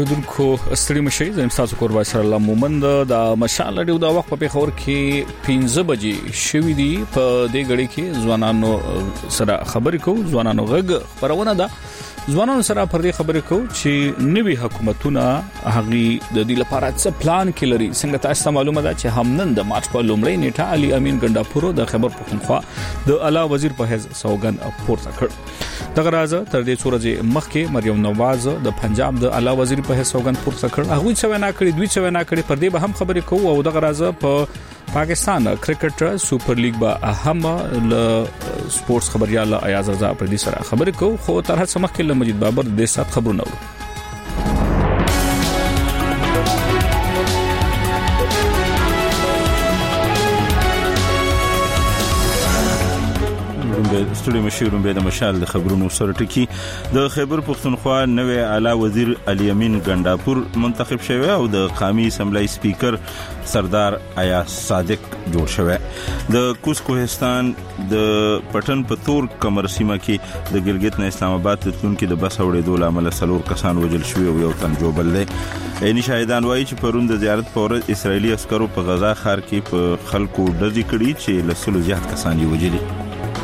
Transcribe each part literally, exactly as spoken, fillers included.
اوریدونکو ستړي مشي زم تاسو کور باسر الله مومند د مشال لري د وخت په خبر کې پنځه بجې شوې دي په دې غړي کې ځوانانو سره خبرې کو ځوانانو غږ خبرونه ده ځوانانو سره پر دې خبرې کو چې نوي حکومتونه هغه د دې لپاره څه پلان کې لري څنګه تاسو معلومه ده چې همنن د مارچ په لومړۍ نیټه علي امین ګنداپورو د خبر پښتونخوا د اعلی وزیر په حیث سوګند پورته کړ دغه راز تر دې څورځ مخکې مریم نواز د پنجاب د اعلی وزیر په حیث سوګند پورته کړ هغه څه وینا کړې دوی څه وینا کړې پر دې به هم خبرې کوو او دغه راز په پاکستان کرکټ سپر لیګ به اهم ل سپورتس خبريال ایاز رضا پر دې سره خبرې کوو خو تر هڅه مخکې ل مجید بابر د سات خبرونه ورو ستړي مشیرون به د مشال د خبرونو سره ټکی د خیبر پښتونخوا نوې اعلی وزیر علي امین ګنداپور منتخب شوی او د قومي اسمبلی سپیکر سردار ایاز صادق جوړ شوی د کوز کوهستان د پټن پتور کمر سیمه کې د ګلګت نه اسلام آباد ته تلونکو د بس اورېدو لامل سلور کسان وژل شوی او یو تن جوړل دي عیني شاهدان وایي چې پرون د زیارت پر اسرایلی عسکرو په غزا ښار کې په خلکو ډزې کړي چې لسلو زیات کسان یې وژلي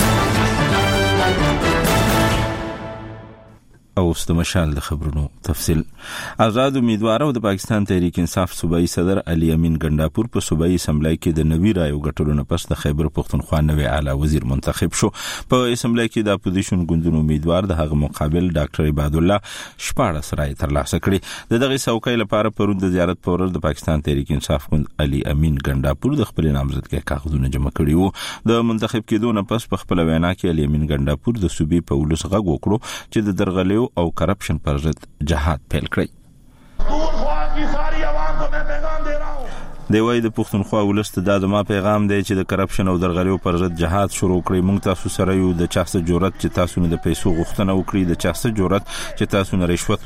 او د مشال د خبرونو تفصیل آزاد امیدوار او د پاکستان تحریک انصاف صوبایي صدر علي امین ګنداپور په صوبایي اسمبلی کې د نوي رایو غټلو نه پس د خیبر پښتونخوا نوې اعلی وزیر منتخب شو په اسمبلی کې د اپوزیشن ګوندونو امیدوار د هغه مقابل ډاکټر عباد الله شپاړس رای ترلاسه کړي د دغه څوکۍ لپاره پرون د زیارت پر ورځ د پاکستان تحریک انصاف ګوند علي امین ګنداپور د خپل نامزدګۍ کاغذونه جمع کړي وو د منتخب کېدو نه پس په خپل وینا کې علي امین ګنداپور د صوبې په ولس غږ وکړو چې د درغلي او کرپشن پر ضد جهاد پیل کړی دی وای د پښتونخوا ولست د ادمه پیغام دی چې د کرپشن او درغلیو پر ضد جهاد شروع کړی مونږ تاسو سره یو د چاسه جرأت چې تاسو نه د پیسو غوښتنه وکړي د چاسه جرأت چې تاسو نه رشوت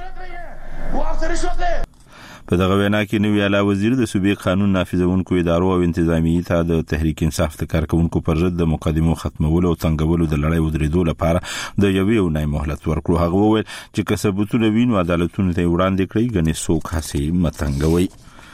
وغواړي په دغه وینا کې نوی اعلی وزیر د صوبې قانون نافذونکو ادارو او انتظامیي ته د تحریک انصاف د کارکونکو پر ضد د مقدمو ختمولو او څنګهولو د لړۍ ودرېدو لپاره د یوې او نه مهلت ورکړو هغه وویل چې کسبتونه وینو عدالتونه ته وړاندې کړي غني څوک حسي متنګوي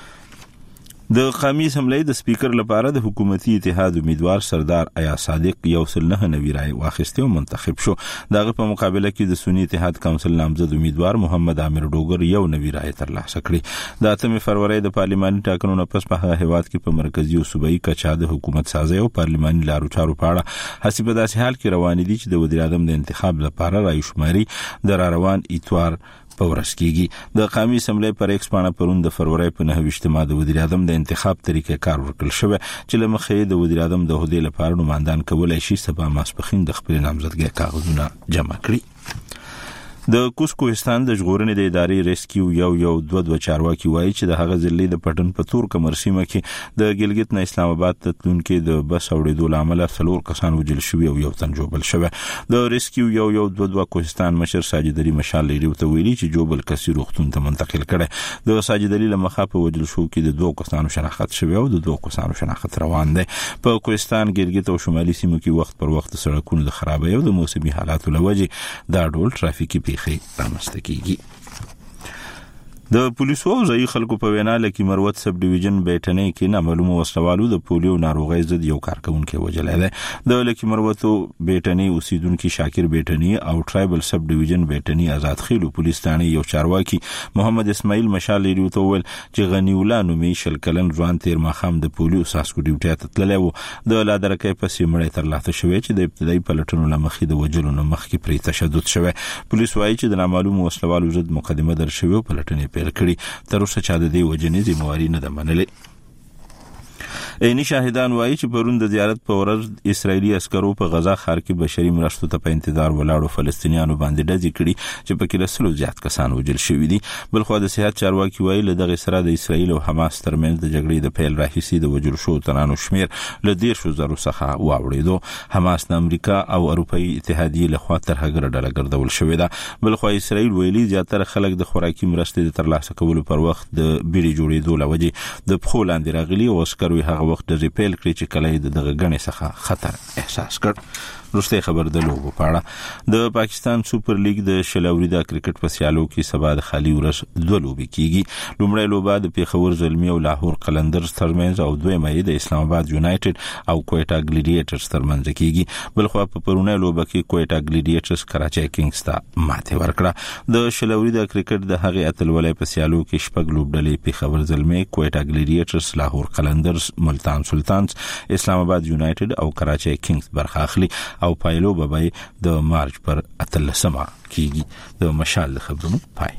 د قومي اسمبلی د سپیکر لپاره د حکومتي اتحاد امیدوار سردار ایاز صادق یو سل نه نوی رای واخیسته او منتخب شو دغه په مقابله کې د سنی اتحاد کونسل نامزد امیدوار محمد عامر ډوګر یو نوی رای ترلاسه کړی د اتمه فروری د پارلماني ټاکنو نه پس په هیواد کې په مرکزی او صوبایي کچا د حکومت سازي او پارلماني لارو چارو په اړه حسب داسې حال کې روان دي چې د وزیر اعظم د انتخاب لپاره رای شماري د روان اتوار په ورځ کېږي د قومي اسمبلی پر ایکس باندې پرون د فروری په نهه ویشتمه د وزیر اعظم د انتخاب طریقې کار ورکړل شو چې لمخې د وزیر اعظم د عہدې لپاره نمائندان کولای شي سبا ماسپخین د خپل نامزدګۍ کاغذونه جمع کړي د کوز کوهستان د ژغورنې د ادارې ریسکیو یو یو دوه دوه چارواکي وایي چې د هغه ځلې د پټن پتور کمر سیمه کې د ګلګت نه اسلام آباد ته تلونکو د بس اورېدو لامل سلور کسان وژل شوی او یو تن جوړل شوی د ریسکیو یو یو دوه دوه کوهستان مشر ساجد علي مشال لري ته ویلي چې جوبل کسي روختون ته منتقل کړي د ساجد علي لمخه په وژل شو کې د دوه کسانو شناخت شوی او د دوه کسانو شناخت روان دی په کوهستان ګلګت او شمالي سیمو کې وخت پر وخت سړکونو د خرابۍ او د موسمي حالاتو لوجه دا ډول ترافیکي پیښې رامنځته کیږي د پولیسو او ځای خلکو په وینا لکه مروت سب ډیویژن بیٹنې کې نامعلومه وسلوالو د پولیو ناروغۍ ضد یو کارکونکو وجلای دی د لکه مروتو بیٹنې اوسیدونکو شاکر بیٹنې او ټرایبل سب ډیویژن بیٹنې آزاد خېلو پولیس ثانه یو چارواکي محمد اسماعیل مشال لري ته ول چې غنی الله نومي شل کلن ځوان تیر مخام د پولیو ساسکو ډیوټي ته تللی وو د لادرکې په سیمړې تر لاته شوې چې د ابتدایي پلټنو لمخې د وجلو نه مخکې پرې تشدد شوه پولیس وایي چې د نامعلومه وسلوالو ضد مقدمه در شوی پلټنې پیل کړي تر اوسه چا د دې وجنې ذمہواری نه ده منلې عیني شاهدان وایي چې پرون د زیارت په ورځ اسرایلی عسکرو په غزا ښار کې بشري مرستو ته په انتظار ولاړو فلسطینیانو باندې ډزې کړي چې په کې لسلو زیات کسان وژل شوي دي بلخو د صحت چارواکي وایي له دغه سره د اسرایل او حماس ترمنځ د جګړې د پیل راهیسې د وژل شوو تنانو شمیر له دیرشو زرو څخه واوړېدو حماس د امریکا او اروپایي اتحادیې لخوا ترهګره ډله ګرځول شوې ده بلخو اسرایل ویلي زیاتره خلک د خوراکي مرستې د ترلاسه کولو پر وخت د بیړۍ جوړېدو له وجې د پښو لاندې راغلي او عسکرو هغه وخت د ریپیل کړی چې کله د دغه غنې څخه خطر احساس کړ وروسته خبر د لوبو پاړه د پاکستان سوپر لیګ د شلوريدا کرکټ په سیالو کې سبا د خالي ورس دوه لوبې کیږي. لومړی لوبه د پیښور زلمی او لاهور قلندرز ترمنځ او دویمه د اسلام آباد یونایټډ او کویټا ګلیډیټرز ترمنځ کیږي. بلخو په پرونه لوبه کې کویټا ګلیډیټرز کراچي کینګز ته ماته ورکړه. د شلوريدا کرکټ د هغه اتلولې په سیالو کې شپږ لوبډلې پیښور زلمی، کویټا ګلیډیټرز، لاهور قلندرز، ملتان سلطانز، اسلام آباد یونایټډ او کراچي کینګز برخه اخلي او پایلو به د مارچ پر اتلسمه کیږي. د مشال خبرونو پای.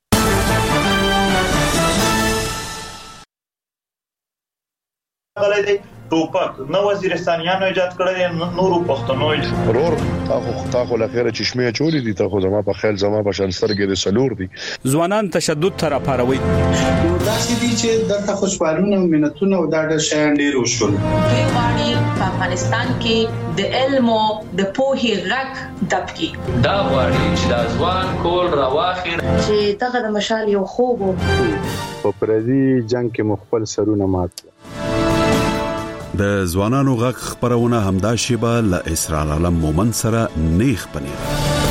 غلې ټوپک نو وزیرستانیانو ایجاد کړی، نورو پښتنو ورور تاخو تاخو لخيره چشمه چوری دي، تاخو زما په خیال زما په شانسترګې د سلور دي. ځوانان تشدد تر پاروي داسې دي چې د خوشحالونه مينتونه او د شیان ډیر وشول. دوی غواړي په افغانستان کې د علم او د پوهې غږ دبکي. دا غواړي چې د ځوان کول راواخیر چې دغه د مشال یو خوب په پردي جنگ کې مخبل سرونه مات. د ځوانانو غږ خبرونه همدا شیبه ل اسرار عالم مومن سره نیخ پنیر.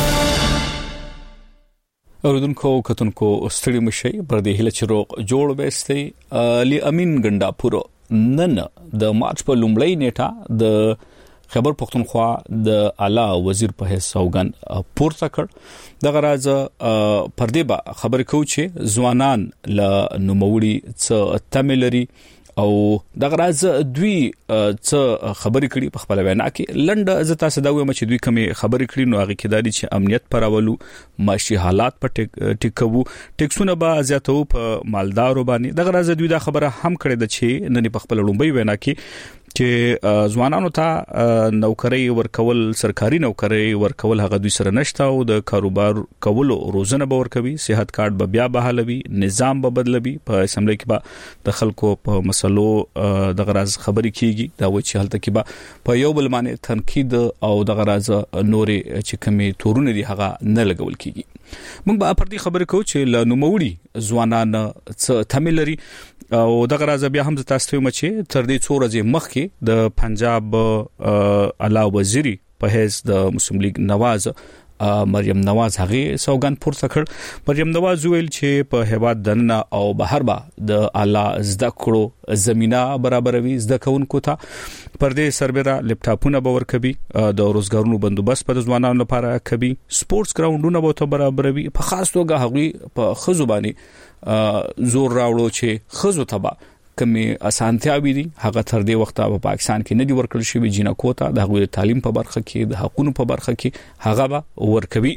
اوردونکو کتونکو ستړي مشي پر دې هله چروق جوړ وستي علي امین ګنڈاپور نن د مارچ په لومړی نیټه د خبر پښتونخوا د اعلی وزیر په حیث سوګن پورته کړ. د غراز پر دې با خبر کو چې ځوانان ل نوموړي څ تملري او د غراز دوی څه خبرې کړي په خپل وینا کې. لنډه زتا سداوي مچ دوی کومه خبرې کړي نو هغه کې دالي چې امنیت پرولو، معاشي حالات په ټیکو، ټیکسونه به زیاتو په مالدارو باندې. د غراز دوی دا خبره هم کړې ده چې نن په خپل لومبي وینا کې چې ځوانانو ته نوکری ورکول، سرکاري نوکری ورکول هغه دوی سره نشته او د کاروبار کولو روزنه به ورکوي، صحت کارت به بیا بحالوي، نظام به بدلوي. په اسمبلی کې به د خلکو په مسلو د غراز خبرې کیږي. دا و چې هلته کې به په یو بل باندې تنقید او د غراز نورې چې کمی تورونه دي هغه نه لګول کیږي. موږ به پر دې خبرې کوو چې ل نوموړي ځوانان څه تملري او د غراز بیا هم تاسو ته مچ تر دې څو ورځې مخکې د پنجاب اعلی وزیر په حیث د مسلم لیگ نواز مریم نواز هغه سوګن پورته کړ. مریم نواز ویل چې په هیواد دننه او بهر به د اعلی زده کړو زمينه برابروي، زده کوونکو ته پر دې سربېره لپټاپونه به ورکوي، د روزګارونو بندوبست په ځوانانو لپاره کوي، سپورتس ګراوندونه به ته برابروي. په خاص توګه هغه په خزو باندې زور راوړو چې خزو تبا کمی اسانتیاوي دي هغه تر دې وخته په پاکستان کې نه دي ورکړل شوی. جنکو ته د هغوی تعلیم په برخه کې، د حقوقو په برخه کې هغه به ورکوي.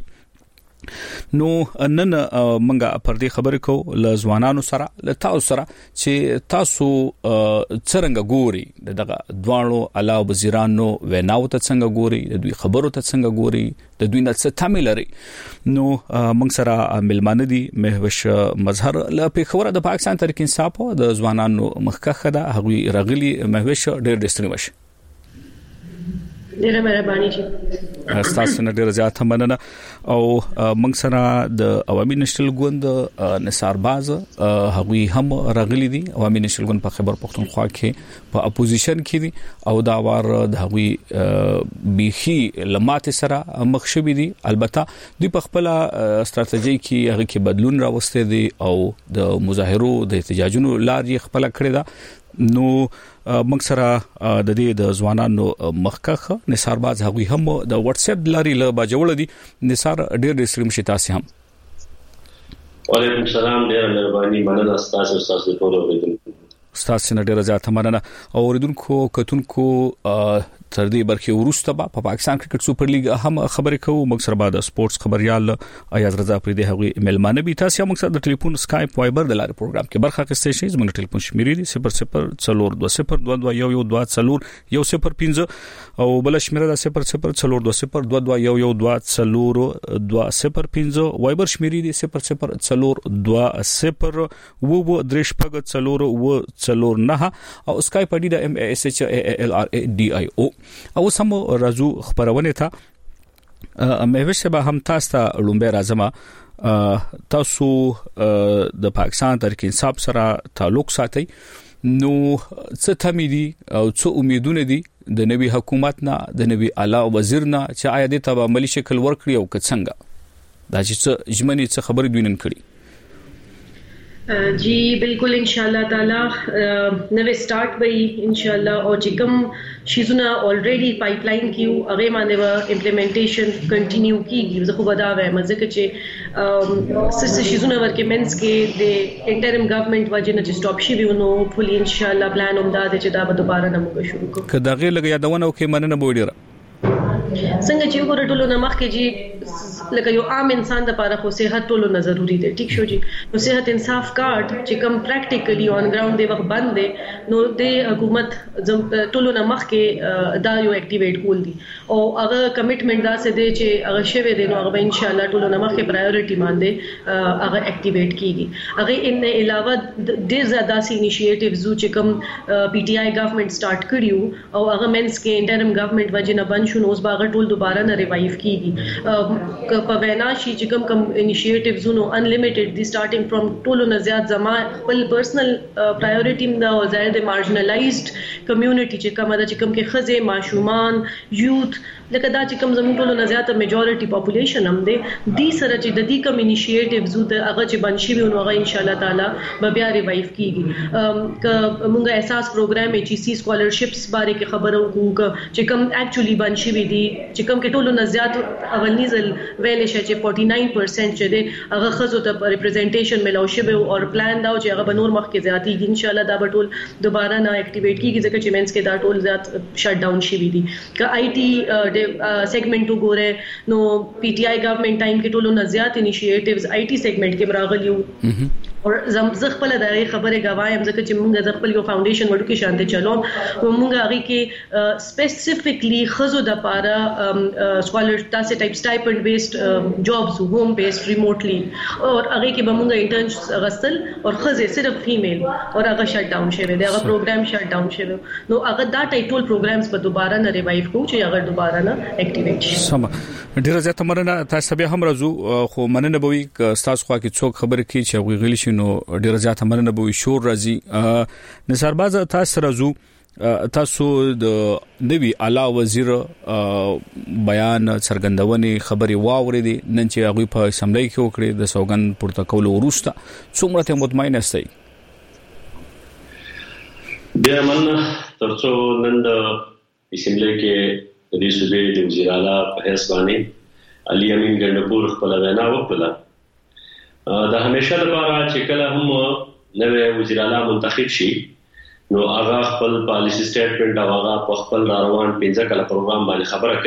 نو نن منګه پر دې خبرې کو ل ځوانانو سره، ل تاسو سره چې تاسو څنګه ګوري دغه دوانو اعلی وزیرانو ویناو ته څنګه ګوري، د دوی خبرو ته څنګه ګوري، د دوی نه څه تامل لري. نو موږ سره ملمانه دي مهوش مظهر ل پیښور د پاکستان تحریک انصاف د ځوانانو مخکخه ده هغوی رغلي. مهوش ډېر ډستري وش ډیره مهرباني شي تاسو نه ډیره زیاته مننه. او موږ سره د عوامي نېشنل ګوند نثار باز هغوی هم راغلي دي. عوامي نېشنل ګوند په خبر پښتونخوا کې په اپوزیشن کې دي او دا وار د هغوی بيخي لمات سره مخ شوي دي. البته دوی په خپل ستراتیژي کې هغه کې بدلون راوستي دي او د مظاهرو د احتجاجونو لار یې خپل کړی ده. نو موږ سره د دې د ځوانانو مخکخه نثار باز هغوی هم د واتس اپ لاري له باجوړ دي. نثار ډېر ډېر سلام شي تاسو هم. وعلیکم السلام، ډېر مهرباني مننه تاسو تاسو ټول اوریدونکو تاسو نه ډېر زیاته مننه. او اوریدونکو کتونکو تر دې برخه ورسته په پا پاکستان کرکټ سوپر لیګ هم خبرې کوو. موږ سره بعد سپورتس خبريال ایاز رضا پرې د هغوی ایمیلمانه بي تاسو موږ سره د ټلیفون سکایپ وایبر د لارې پروګرام کې برخه اخیستئ شئ. زموږ ټلیفون شمیرې دي صفر صفر څلور دوه صفر دوه دوه یو یو دوه څلور یو صفر پنځه او بل شمیره د صفر صفر څلور دوه صفر دوه دوه یو یو دوه څلور دوه صفر پنځه. وایبر شمیرې دي صفر صفر څلور دوه صفر و و درش پګ څلور و څلور نه او سکایپ اډي د ام اس ایچ ال ار ا ډي آی او. او سم راځو خبرونه ته مهوش به هم تاسو ته لومبه راځم. تاسو د پاکستان تحریک انصاف سره تعلق ساتي نو څه تمې دي او څه امیدونه دي د نوي حکومت نه د نوي اعلی وزیر نه چې آیا د تبا عملی شکل ورکړي او څنګه دا چې ژمنې څه خبرې دوی نن کړي जी बिल्कुल इंशाल्लाह ताला नवे स्टार्ट भई इंशाल्लाह और چې کوم شیزونه الریډي پایپلاین کیو هغه باندې و امپلیمنټیشن کنټینیو کیږي زه خو ودا وایم ځکه چې سس شیزونه ورکه منس کې د انټرم ګورنمنت وجنه چې سټاپ شي ونو فول انشاءالله پلان هم دا چې دا به دوباره نه موږ شروع کوو که دغه لګ یادونه کې مننه بوډیره څنګه چې وګورئ ټولو نه مخکې جی لکه یو عام انسان د لپاره خو صحت ټولو نه ضروری دی ټیک شو جی نو صحت انصاف کارت چې کوم پریکټیکلی اون ګراوند دی وخت بند دی نو د حکومت ټولو نه مخکې دا یو اکټیویټ کول دي او هغه کمټمنټ دا څه دی چې هغه شوی دی نو هغه ان شاء الله ټولو نه مخکې پرایورټي باندې هغه اکټیویټ کیږي هغه ان علاوه ډیر زیاده سي انیشیټیوز چې کوم پی ټی آی ګورنمنت سٹارټ کړیو او هغه منس کې انټرم ګورنمنت وجنه بند شو نو اوس باغ ټول دوباره نه ریوایو کیږي په وینا شي چې کوم کوم انیشیټیوز نو انلیمیټډ دی سٹارټینګ فرام ټولو نه زیات زما خپل پرسنل پرایورټی دا او زائد مارجنلایزډ کمیونټي چې کومه د چې کوم کې خزه ماشومان یوث لکه دا چې کوم زموږ ټولو نه زیات میجورټي پاپولیشن هم دی دی سره چې د دې کوم انیشیټیوز د هغه چې بنشي وي نو هغه ان شاء الله تعالی به بیا ریوایو کیږي ک موږ احساس پروګرام ایچ سی سکالرشپس باره کې خبرو کوو چې کوم اکچولی بنشي وي دي چې کوم کې ټولو نه زیات اولنی ځل ویل شي چې فورټي ناین پرسنټ چې دی هغه خزو ته ریپرزنټیشن ملو شي او پلان دا چې هغه به نور مخ کې زیاتې ان شاء الله دا به ټول دوباره نه اکټیویټ کیږي ځکه چې مینس کې دا ټول زیات شټ ډاون شي وي دي ک آی ټي سیگمنٹ وګوره نو پی ټی آی ګورنمنت ټایم کې ټولو نه زیات انیشیټیوز آی ټي سیگمنٹ کې راغلیو او زه خپل د خبره غوایم ځکه چې موږ د خپل یو فاونډیشن وړو کې شانته چلو او موږ هغه کې سپیسیفیکلی خزو د پاره سکالر تاسو ټایپ سټایپند بیسډ جابز هوم بیسډ ریموټلی او هغه کې به موږ انټرنشپس غستل او خزه صرف فیمیل او هغه شټ ډاون شوی دی هغه پروګرام شټ ډاون شوی نو هغه دا ټایپ ټول پروګرامز به دوباره نه ریوایو کوو چې هغه دوباره نه اکټیویټ شي سم ډیره زیاته مننه تاسو به هم راځو خو مننه به وي تاسو خو کې څوک خبر کی چې غوي غلی نو ډیر زیاته مننه به شور راځي نثار باز تاسو راځو تاسو د نوی اعلی وزیر بیان څرګندونې خبري واورېدي نن چې هغه په اسمبلی کې وکړي د سوګن پروتوکول وروسته څومره ته مطمئن استئ بیا مننه ترڅو نن د اسمبلی کې د دې صوبې د وزیر اعلی په حیث باندې علي امین ګندپور خپل وینا وکړه دا همیشه لپاره چې کله هم نوې وزیر اعلی منتخب شي نو هغه خپل پالیسی سټیټمنټ او هغه په خپل روان پنځه کله پروګرام باندې خبره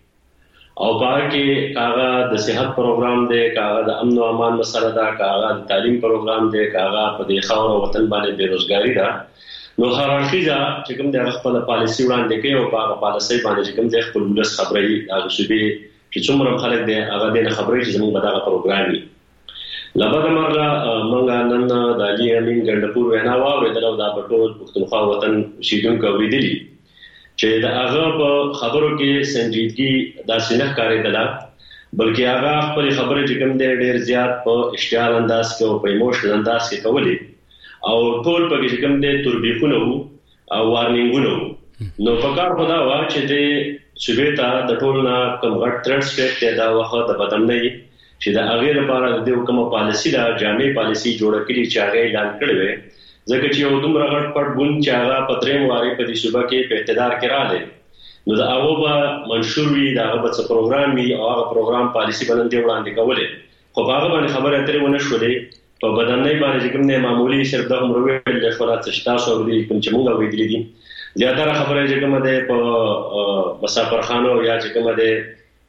کوي او په کې هغه د صحت پروګرام دی هغه د امن او امان مسله ده هغه د تعلیم پروګرام دی هغه په دې خاور وطن باندې بیروزګاری ده نو هرارخیزه چې کوم د خپل پالیسی وړاندې کوي او په هغه پالیسی باندې چې کوم د خپل ولس خبري هغه شوبې چې څومره خلک دی هغه د خبري چې زموږ په دغه پروګرام دی لبد مرغه مونږ نن د علي امین ګندپور وینا واورېدل او دا په ټول پښتونخوا وطن اوسیدونکو اوریدلی چې دا هغه په خبرو کې سنجیدګي داسې نه کاریدل بلکې هغه خپل خبرې چې کوم دی ډېر زیات په اشتعال انداز کې او په ایموشنل انداز کې کولې او ټول په کې کوم دی تربیخونه او وارنینګونه نو په کار خدا وا چې د سویتا د ټول نه کوم غټ ترټس کې دا وخت د بدمنۍ چې دا هغه لپاره د کومه پالیسی دا جامع پالیسی جوړه کړي چې هغه اعلان کړی وي ځکه چې یو دومره غټ پټ بون چې هغه پتریم واري په دې صوبه کې په اقتدار کې رااله نو دا هغه به منشور وي دا هغه څه پروګرام وي او هغه پروګرام پالیسی باندې وړاندې کولې خو هغه باندې خبره اترې ونه شولې په بدنۍ باندې کوم نه معمولی صرف د عمر ویل د خلاص شتاسو ورې کوم چې موږ ویلې دي زیاتره خبره چې کومه ده په مسافر خانو یا چې کومه ده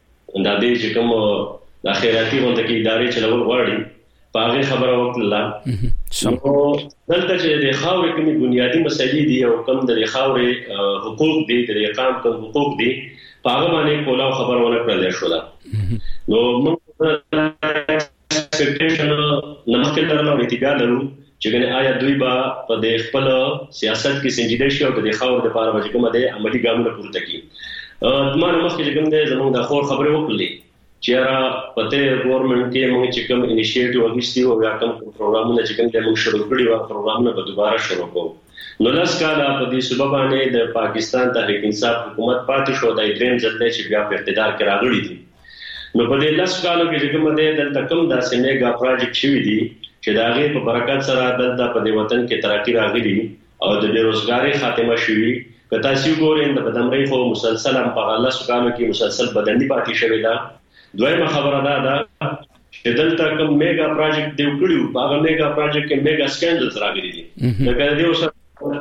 د دې چې کوم د خیراتي غونډه کې ادارې چلول غواړي په هغه خبره وکړه نو دلته چې د خاورې کومې بنیادی مسایلې دي او کوم د خاورې حقوق دي د اقام کوم حقوق دي په هغه باندې کولاو خبرونه کړل شو نو موږ ایکسپیکټیشن نمخکې درلو اتګا لرو چې ګنې آیا دوی به په د خپل سیاست کې سنجیده شي او د خاورې لپاره به کومه د عملی ګامونه پورته کړي ما مخکې کوم د زموږ د خور خبرې وکړلې چې را پته ګورنمنت کې موږ چې کوم انیشیټیو اخیستی او یا کوم پروګرامونه چې کوم د موږ شروع کړی و پروګرامونه به دوباره شروع کوو نو لاس کاله په دې سبب باندې د پاکستان تحریک انصاف حکومت پاتې شو د دریم ځل چې بیا په اقتدار کې راغلي دي. نو په دې لاس کالو کې کوم د دلته کوم داسې میگا پروجیکټ شوی دي چې دا غي په برکت سره دلته په دې وطن کې ترقی راغلي او د بیروزګاری خاتمه شوی. که تاسو ګورئ د بدمرۍ خو مسلسل هم په الله سبحانه کې مسلسل بدني پاتې شوی دا. دویمه خبره دا ده چې دلته کوم میگا پروجیکټ دی وکړو هغه میگا پروجیکټ کې میگا سکینډلز راغلي دي. دا کله دی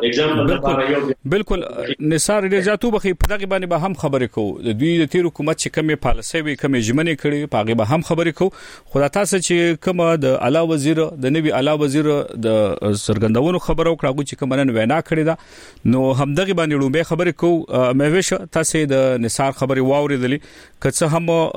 بالکل بالکل نثار رجاتو بخي په دغه باندې به هم خبرې کوو. د دوی د تیر حکومت چې کومه پالیسي وي کومه جمنې کړي په هغه به هم خبرې کوو. خو تاسو چې کومه د اعلی وزیر د نوی اعلی وزیر د سرګندونو خبرو کړه چې کومه نن وینا کړې ده نو هم دغه باندې لومبه خبرې کوو. مې وښه تاسو د نثار خبرې واوریدلې کڅه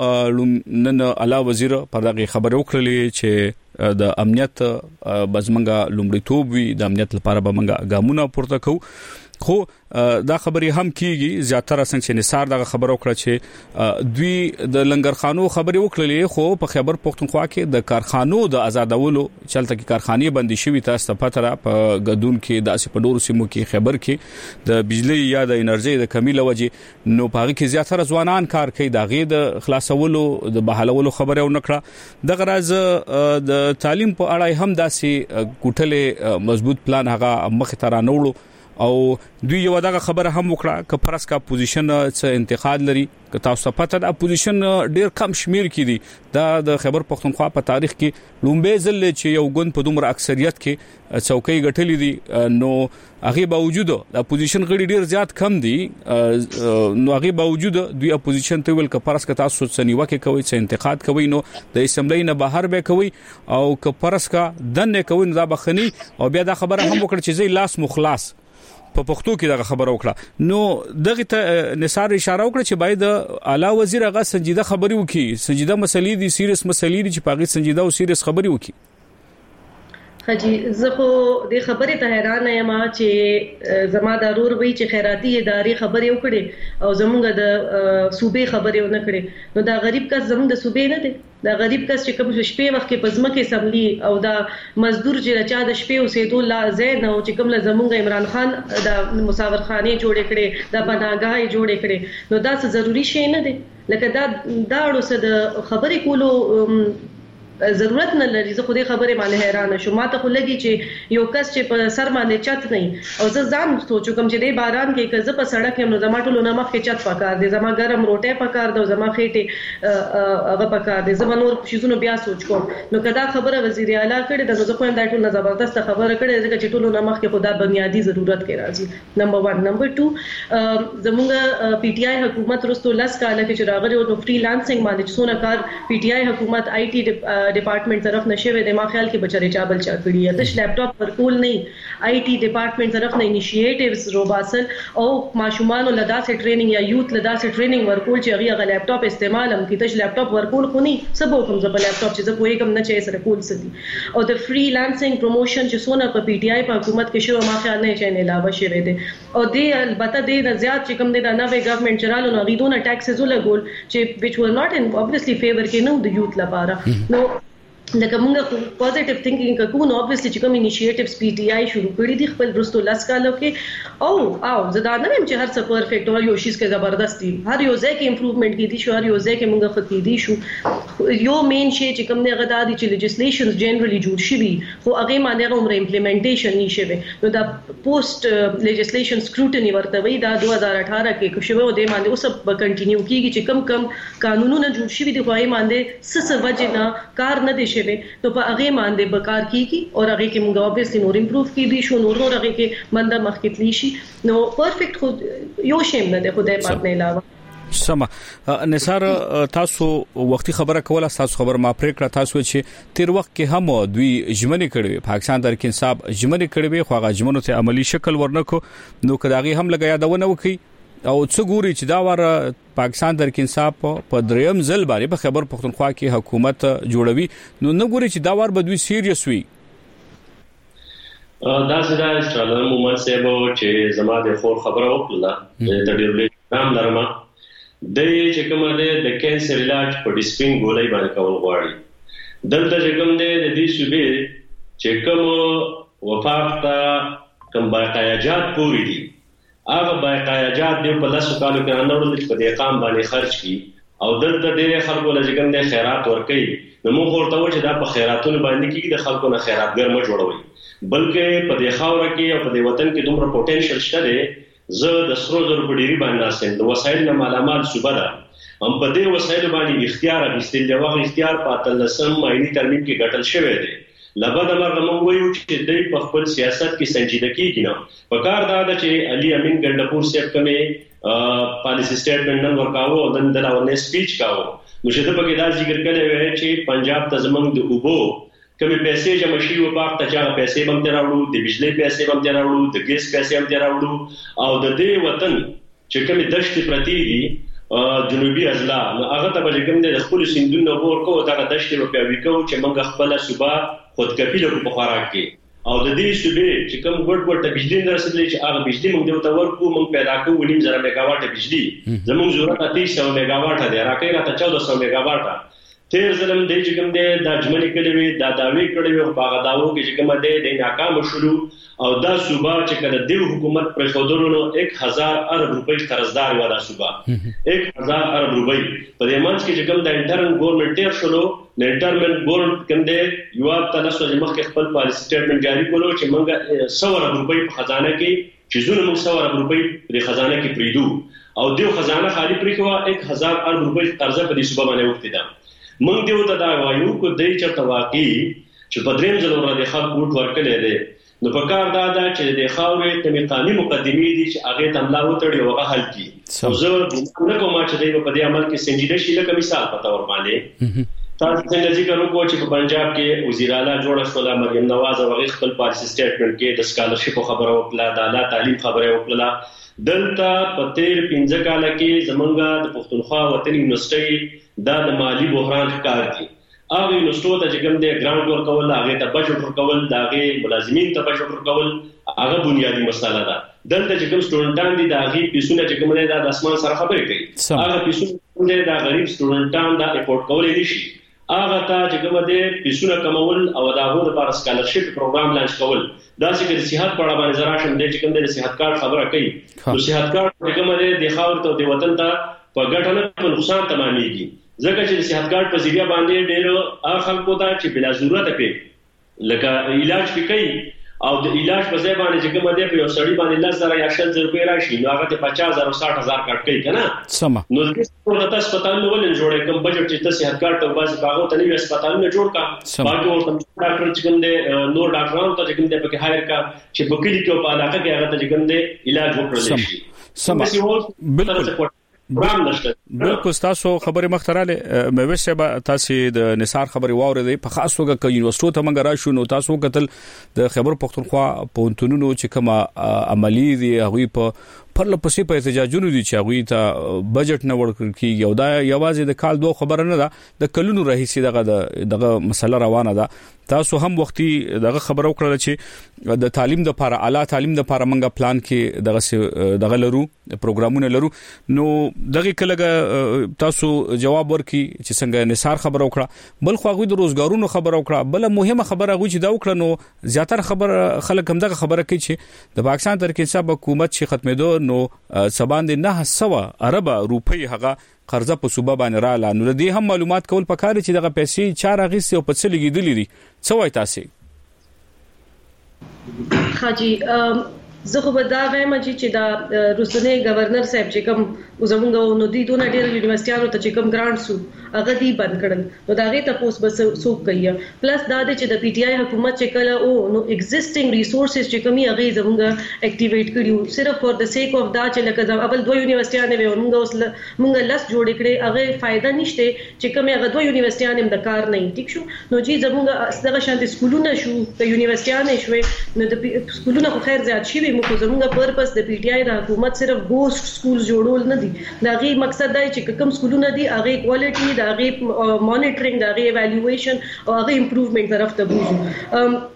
هم نن اعلی وزیر په دغه خبرو کړلې چې د امنیت بزمنګا لومړیتوب وي د امنیت لپاره به منګه ګامونه پورته کوو. خو دا خبرې هم کیږي زیاتره څنګه چې نثار دغه خبرو کړه چې دوی د لنګرخانو خبرې وکړلې خو په خیبر پختونخوا کې د کارخانو د آزادولو چلته کې کارخانې بندي شوي تاسو ته پته را په غدون کې د اسپډورو سیمو کې خیبر کې د بجلی یا د انرژي د کمی لوجه نو پاره کې زیاتره ځوانان کار کوي د غي د خلاصولو د بحالولو خبره ونکړه. د غراز د تعلیم په اړه هم داسې کوټله مضبوط پلان هغه مخ ته رانوړو او دوی یو دغه خبره هم وکړه ک پرس کا پوزیشن څخه انتقاد لري ک تاسو پته د اپوزیشن ډیر کم شمیر کې دي دا د خیبر پختونخوا په تاریخ کې لومبه ځل چې یو ګوند په دومره اکثریت کې څوکۍ غټلې دي نو هغه باوجود د اپوزیشن غړي ډیر زیات کم دي نو هغه باوجود دوی اپوزیشن ته ویل ک پرس کا تاسو څنیوه کې کوي څه انتقاد کوي نو د اسمبلی نه بهر به کوي او ک پرس کا دنه کوي نو دا بخني او بیا دا خبره هم وکړه چې زی لاس مخلاص په پښتو کې دا خبره وکړه. نو دغه ته نثار اشاره وکړه چې باید اعلی وزیر هغه سنجیده خبري وکړي. سنجیده مسلې دي سیریس مسلې دي چې پاغي سنجیده او سیریس خبري وکړي. حجی زه خو د خبرې ته حیران یم چې زما ضرور وی چې خیراتي ادارې خبرې وکړي او زمونږ د صوبې خبرې ونه کړي نو دا غریب کس زمونږ د صوبې نه دی. دا غریب کس چې کوم شپې وخت کې پزمکه سملی او دا مزدور چې رچا د شپې اوسېدو لا زین او چې کوم زمونږ عمران خان د مسافر خانه جوړ کړي د پناهګاه جوړ کړي نو دا څه ضروری شی نه دی لکه دا دا اړو د خبرې کولو ضرورت نه لري. زه خو دې خبره باندې حیران شوم. ما ته خو لګي چې یو کس چې په سر باندې چت نه او زه ځان سوچو کوم چې د باران کې کزه په سړک کې نو زما ټولو نه مخ کې چت پکار دي زما ګرم روټه پکار دي زما خېټه هغه پکار دي زما نور شیزونو بیا سوچ کوم نو کدا خبره وزیر اعلی کړي د زه خو هم دا ټول نه زبردست خبره کړي ځکه چې ټولو نه مخ کې خدا بنیادی ضرورت کې راځي. نمبر واحد. نمبر دوه زموږ پی ټی آی حکومت رستو لاس کاله کې چې راغلي او فری لانسینګ باندې څونه کار پی ټی آی حکومت آی ټی ډپارټمنټ طرف نشوي د ما خیال کې بچره چابل چا کړی د لپټاپ ورکول نه آی ټی ډپارټمنټ طرف نه انیشیټیوز روباسل او ماشومان لدا سه ټریننګ یا یوت لدا سه ټریننګ ورکول چې هغه لپټاپ استعمال هم کیته لپټاپ ورکول خو نه سبو کوم ځپه لپټاپ چې زه پوهې کوم نه چې سره کول سدي او د فری لانسینګ پروموشن چې سونه په پی ټی آی په حکومت کې شو ما خیال نه چې نه علاوه شوی دی او د البته د زیات چې کوم د نوې ګورنمنت چرالو نو غیدونه ټیکسز ولګول چې which were not in obviously favor کې نو د یوت لپاره نو لکه موږ پوزټیو تھینکینګ کوو نو obviously چې کوم انیشیټیوز پی ټی آی شروع کړی دي خپل برستو لاس کالو کې او او زدا نه هم چې هر څه پرفیکټ او یو شیز کې زبردست دي هر یو ځای کې امپروومنت کې دي شو هر یو ځای کې موږ ختی دي شو یو مین شی چې کوم نه غدا دي چې لیجسلیشنز جنرالي جوړ شي خو هغه باندې عمر امپلیمنټیشن نشي نو دا پوسټ لیجسلیشن سکروټنی ورته وی دا دوه هزار اٹھارہ کې کوم شوه د باندې اوس به کنټینیو کیږي چې کم کم قانونونه جوړ شي دي خو یې باندې څه وجه نه کار نه دي شي تو په هغه باندې بکار کیږي او هغه کې موږ obviously نور امپروف کیدی شو نور نور هغه کې منده مخکتلی شي نو پرفیکټ خود یو شیم نه ده خدای پاک نه علاوه سم. نثار تاسو وختي خبره کوله تاسو خبر ما پریکړه تاسو چې تیر وخت کې هم دوی جمنې کړي پاکستان تحریک انصاف جمنې کړي خو هغه جمنو ته عملی شکل ورنکو نو کداغي هم لګیا دونه وکي او څو ګوري چې دا ور پاکستان تحریک انصاف په دریم ځل باندې په خیبر پختونخوا کې حکومت جوړوي نو نه ګوري چې دا ور بدوي سیریس وي دا زدا استرالیا مومن سیبو چې زما د خور خبره وکړه د ډیولپمنټ نام لرمه د چې کوم د کینسر علاج په ډیسپین ګولای باندې کول غواړي دلته چې کوم د دې صوبې چې کوم وفات کوم باقیاجات پوری دي هغه باقیاجات دی په لاسو کالو کې انورل چې په دې قام باندې خرج کی او دلته د خلکو لږ د خیرات ورکړي نو موږ ورته و چې دا په خیراتونو باندې کې د خلکو نه خیراتګر مو جوړوي بلکې په دې خاور کې او په دې وطن کې دومره پوتنشل شته دی زه د سرو زرو په ډیری باندې ناسم د وسایل نه مالامال صوبه ده هم په دې وسایل باندې اختیار اخیستل دی واغ اختیار په تلسم ماینی ترمیم کې ګټل شوی دی لبد امر موږ وایو چې دوی په خپل سیاست کې سنجیده کیږي نه په کار دا ده چې علي امین ګندپور صاحب کومه پالیسی سټیټمنټ نن ورکاوه او د دلاونه سپیچ کاوه نو چې د پکې دا ذکر کړی و چې پنجاب ته زمونږ د اوبو کومې پیسې جمع شي او پاک ته چې پیسې هم دراوړو د بجلی پیسې هم دراوړو د ګیس پیسې هم دراوړو او د دې وطن چې کومې دشت پرتی دي جنوبي اضلاع نو هغه ته به کوم د خپل سیندونو ورکو دا د دشت په پیوي کو چې موږ خپل صوبه خودکفیله په خوراک کې او د دې صوبې چې کوم ګډ ګډ د بجلی نه رسیدلې چې هغه بجلی موږ د ورکو موږ پیدا کوو نیم زره میگا واټ بجلی زموږ ضرورت اته سو میگا واټ دی راکې راته چودہ سو میگا واټ تیر ظلم دی چې کوم دی د اجمنی کړي وي دا داوی کړي وي په هغه داوو کې چې کوم دی د ناکام شروع او دا صوبه چې کله د حکومت پر خودرونو یک هزار ارب روپۍ قرضدار و دا صوبه یک هزار ارب روپۍ په دې منځ کې چې کوم د انټرن ګورنمنت تیر شلو د انټرمنټ ګورنمنت کوم دی یو تاسو چې مخکې خپل پالیسی سټیټمنټ جاری کولو چې موږ سو ارب روپۍ په خزانه کې چې زونه موږ سو ارب روپۍ په خزانه کې پریدو او دیو خزانه خالی پرې کوه یک هزار ارب روپۍ قرضه په دې صوبه باندې وخت ده موږ دیو ته دا وایو کو دای چرته واقعي چې په دریم ځل ور د خلک وټ ورکړي دي نو په کار دا ده چې د خاورې تمې قانوني مقدمې دي چې هغه تملا وتړي او هغه حل کی او زه نه کوم چې دوی په دې عمل کې سنجیده شي لکه مثال پتا ور باندې تاسو څنګه ذکر وکړو چې په پنجاب کې وزیر اعلی جوړ شو مریم نواز او هغه خپل پالیسی سټیټمنټ کې د سکالرشپ خبره وکړه د اعلی تعلیم خبره وکړه دلته په تیر پنځه کال کې زمونږه د پښتونخوا وطني یونیورسيټي دا د مالی بحران ښکار دي هغه یونیورسيټو ته چې کوم د ګرانټ ورکول هغه ته بجټ ورکول دا هغه ملازمین ته بجټ ورکول هغه بنیادی مسله ده دلته چې کوم سټوډنټان دي دا هغه پیسونه چې کوم نه د اسمان سره خبرې کوي هغه پیسونه د غریب سټوډنټان دا افورد کولای نشي هغه ته چې کوم د پیسونه کمول او دا هغه لپاره سکالرشپ پروګرام لانچ کول دا چې د صحت په اړه باندې زرا شم د چې کوم د صحت کارت خبره کوي نو صحت کارت چې کوم د خاور ته د وطن ته په ګټه نه په نقصان تمامېږي ځکه چې د صحت کارت په ذریعہ باندې ډېر هغه خلکو ته چې بلا ضرورت پې لکه علاج پکې او د علاج په ځای باندې چې کوم دی په یو سړی باندې لس زره یا شل زره روپۍ راشي نو هغه ته پچاس زره او ساټ هزار کټ کوي کنه سم نو د څه هسپتال نو ولې جوړې کوم بجټ چې ته صحت کارت او باسي باغو ته نه هسپتال نه جوړ کا باقي ورته ډاکټر چې کوم دی نور ډاکټرانو ته چې کوم دی پکې هایر کا چې په کلی کې په علاقه کې هغه ته چې کوم دی علاج وکړل شي سم بالکل بالکل تاسو خبره مختراله مې وشه تاسو د نثار خبره واورې په خاص توګه ک یونیورسيټو ته منګ راشو نو تاسو قتل د خبر پختونخوا پونتونونو چې کومه عملی دی هغه په پر لپسې په احتجاجونو دي چې هغه ته بجټ نه ورکړ کیږي او دا یوازې د کال دوه خبره نه ده د کلونو رئیسي دغه دغه مسله روانه ده تاسو هم وختي دغه خبرو کړل چې د تعلیم د لپاره اعلی تعلیم د لپاره منګه پلان کې دغه دغه لرو پروګرامونه لرو نو دغه کله تاسو جواب ورکړي چې څنګه نثار خبرو کړه بل خو هغه د روزګارونو خبرو کړه بل مهمه خبره هغه چې دا وکړه نو زیاتره خبر خلک هم دغه خبره کوي چې د پاکستان تر کې حساب حکومت شي ختمېدو نو سباند نه سو ارب روپۍ هغه قرضه په صوبه باندې را لاله نو دې هم معلومات کول پکاره چې دغه پیسې چار غیسي او په څه لګیدلې دي څه وای تاسو خاجي زه خو به دا وایم چې دا روسنه گورنر صاحب چې کوم زمونږ نو دي دونه ډېر یونیورسيټانو ته چې کوم ګرانټ سو هغه دی بند کړل نو دا غي تاسو بس سوق کوي پلس دا چې د پی ټ آی حکومت چې کله او نو ایگزیسټینګ ریسورسز چې کومي هغه زمونږ اکټیویټ کړیو صرف فور د سیک اف دا چې لکه اول دوه یونیورسيټانه وي مونږ اوس مونږ لاس جوړ کړي هغه فائدہ نشته چې کومه هغه دوه یونیورسيټانه د کار نه ټیک شو نو چې زمونږ دغه شانتي سکولونه شو د یونیورسيټانه شوي نو د سکولونه خو خیر زیات شي موږ زموږه پرپس د پی ټ آی د حکومت صرف ګوست سکول جوړول نه دي دا غي مقصد دی چې کوم سکولونه دي هغه کوالټي دا غي مانیټرینګ دا غي ایوالویشن او هغه امپروومنت طرف ته بوزو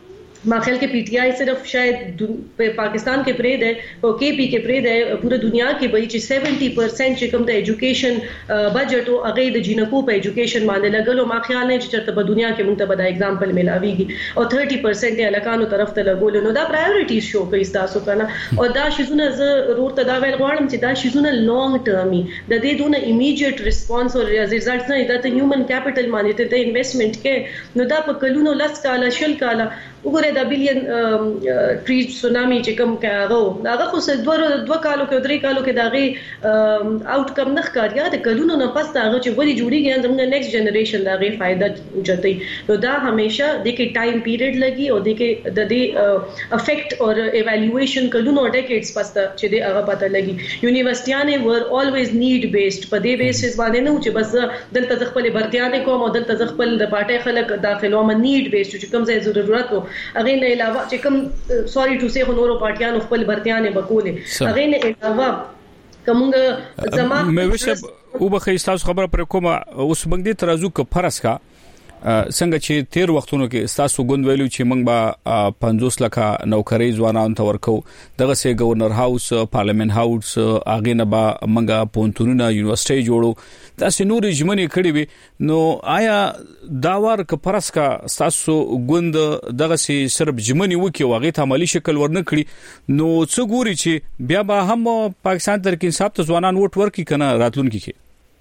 ما خیال کې پی ټی آی صرف شاید پاکستان کې پرې ده او کې پی کې پرې ده پوره دنیا کې به چې سیونټي پرسنٹ چې کوم د ایجوکیشن بجټ او هغه د جنکو په ایجوکیشن باندې لګلو ما خیال نه چې چرته په دنیا کې مونږ ته به دا اگزامپل ملاويږي او ثلاثين پرسنٹ یې الکانو طرف ته لګول نو دا پرایورټیز شو کوي تاسو کنه او دا شیزونه ز ضرورت دا ویل غواړم چې دا شیزونه لانګ ټرمي د دې دونه ایمیډیټ ریسپانس او ریزلټس نه دا ته هیومن کیپټل باندې ته انویسټمنٹ کې نو دا په کلونو لاس کاله شل کاله وګوره دا بلین ټری سونامي چې کوم کاغه هغه خو څه دوه دوه کالو کې درې کالو کې داغي آوټ کم نه ښکاریا د کلونو نه پس هغه چې ودی جوړیږي زموږ نیکسټ جنریشن داغي فائدہ چتي نو دا همیشه د کې ټایم پیریډ لګي او د کې د دې افیکټ اور ایوالویشن کلونو ډیکیډز پس چې د هغه پته لګي یونیورسيټیانه ور الویز نیډ بیسډ په دې بیسس باندې نه چې بس دلته خپل برتيانه کوم او دلته خپل د پټه خلک داخلو م نیډ بیسډ چې کوم ځای ضرورت وو هغه نه علاوه چې کوم سوري ټو سي نورو پارټیانو خپل برتيانه بکولې هغه نه علاوه کومه زما مې وشه او به تاسو خبره پر کومه اوس موږ دې ترازو ک فرض کا څنګه چې تیر وختونو کې تاسو غوند ویلو چې موږ به پنځوس لک نوکری ځوانان ته ورکو دغه سه گورنر هاوس پارلیمنت هاوس اغه نه با موږ پونتونونه یونیورسيټي جوړو دا سه نور جمنې کړي وي نو آیا داور ک پرس کا تاسو غوند دغه سه صرف جمنې وکي واغې ته عملی شکل ورنه کړی نو څه ګوري چې بیا به هم پاکستان تر کې انصاف ته ځوانان ووټ ورکړي کنه راتلونکي کې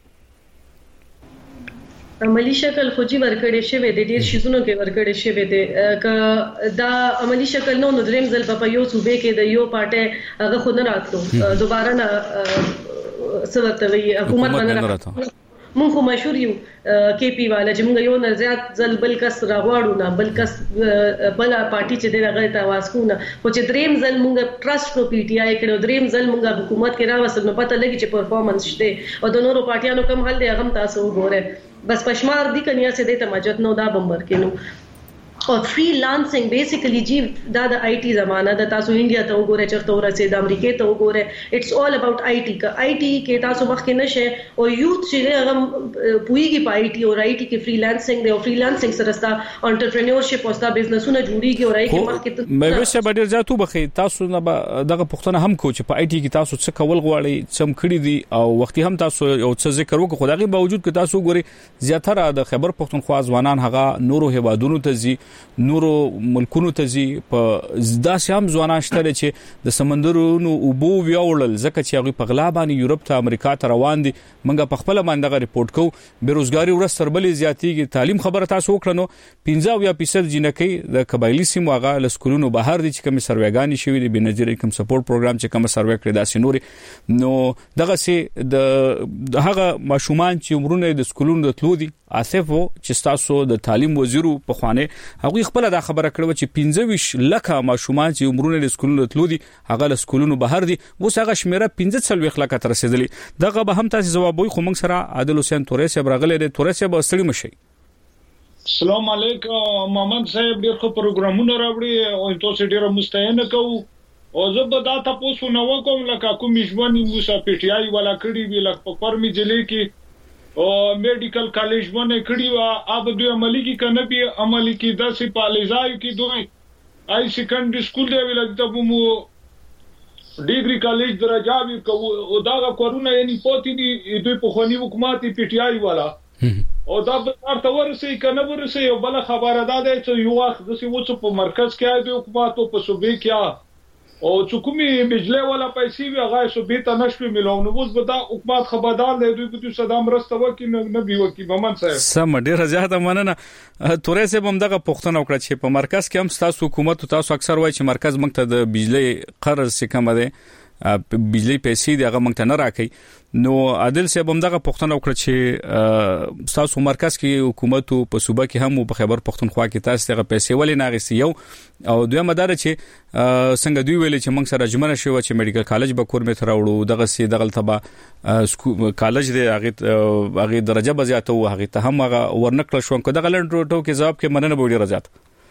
عملی شکل خوجی ورکړې شوی د ډیر شیزونو کې ورکړې شوی دی ک دا عملی شکل نو دریم ځل په یو صوبې کې د یو پارټي هغه خود نه راتلو دوباره نه څه وی حکومت باندې راځي مونږ خو مشهور یو کې پی والا چې موږ یو نه زیات ځل بل کس راغواړو نه بل کس بل پارټي چې دغه ته आवाज کو نه خو چې دریم ځل موږ ټرست کو پی ټی آی کړو دریم ځل موږ حکومت کې راوصل نو پته لګي چې پرفارمنس شته او د نورو پارټیانو کم حل دی هغه تاسو وګوره بس پښمار دي کنیا سه دې ته مجد نو دا بمبر کینو او فریلانسینګ بیسیکلی جی دا د آی ټی زمانہ د تاسو انډیا ته وګوره چرته ورسې د امریکا ته وګوره اټس آل اباوت آی ټی کا آی ټی کې تاسو مخ کې نشه او یوث چې هغه پویږي په آی ټی او آی ټی کې فریلانسینګ دی او فریلانسینګ سره ستا انټرپرینورشپ او ستا بزنسونه جوړیږي او آی کې مخ کې مې وشه به ډیر ځاتو بخي تاسو نه دغه پښتنه هم کو چې په آی ټی کې تاسو څه کول غواړي څم کړی دي او وختي هم تاسو یو څه ذکر وکړو خدای باوجود کې تاسو ګوري زیاتره د خبر پښتونخوا ځوانان هغه نورو هوادونو ته زی نورو ملکونو ته زی په داسې هم ځوانان شته چې د سمندرونو او بو ویاول ځکه چې هغه په غلابانی یورپ ته امریکا ته روان دي منګه په خپل باندې ریپورت کو بیروزګاری ورس تربلې زیاتیږي تعلیم خبره تاسو وکړنو پنځه فیصد جنکې د قبایلی سیمو هغه لسکولونو بهر دي چې کوم سروېګانی شوی دي بنظیر کوم سپورټ پروګرام چې کوم سروې کړی داسې نوري نو دغه سي د هغه ماشومان چې عمرونه د سکولونو د تلو دي اسف چې تاسو د تعلیم وزیر په خوانه هغه خپل دا خبره کړو چې پنځه لک ماشومان چې عمرونه د سکولونو تلو دي هغه له سکولونو بهر دي اوس هغه شمیره پنځه لک تر رسیدلی دغه به هم تاسو جواب وي خو موږ سره عادل حسین تورې صاحب راغلی دی تورې صاحب استړي مشي السلام علیکم محمد صاحب ډیر ښه پروګرامونه راوړي او تاسو ډیر مستعینه کوو او زه به دا تاسو نو کوم لکه کوم ژوند موسی پی ټی آی والا کړی وی لکه په پرمی ضلع کې او میډیکل کالج باندې کړی و اب دوی عملی کې کنه به عملی کې د سی پالیزای کې دوی آی سیکنډری سکول دی ویل ته مو ډیګری کالج درجه وی کو او دا کورونه یې پوتې دي دوی په خونی حکومت پی ټی آی والا او دا به تر ورسې کنه ورسې یو بل خبره ده چې یو وخت د سی وڅ په مرکز کې دی حکومت په صوبې کې او چې کومې بجلی ولا پیسې وی هغه صوبې ته نشوي ملونه اوس به دا حکومت خبردار دی دوی په صدام رسته وکي نه بي وکي محمد صاحب سم ډیر زیاته مننه تورې سه بم دغه پښتنه وکړه چې په مرکز کې هم تاسو حکومت تاسو اکثر وایي چې مرکز موږ ته د بجلی قرض څخه ده بجلی پیسې دغه موږ ته نه راکې نو عادل صاحب هم دغه پښتنه وکړه چې تاسو مرکز کې حکومت په صوبه کې هم په خبر پښتونخوا کې تاسو دغه پیسې ولې ناغسي یو او دوی مدار چې څنګه دوی ویل چې موږ سره جمعنه شو چې میډیکل کالج به کور می تراوړو دغه سي دغه تبا کالج دی هغه هغه درجه بزیاته او هغه ته هم هغه ورنکړل شو کو دغه لند روټو کې جواب کې مننه بوډي رضات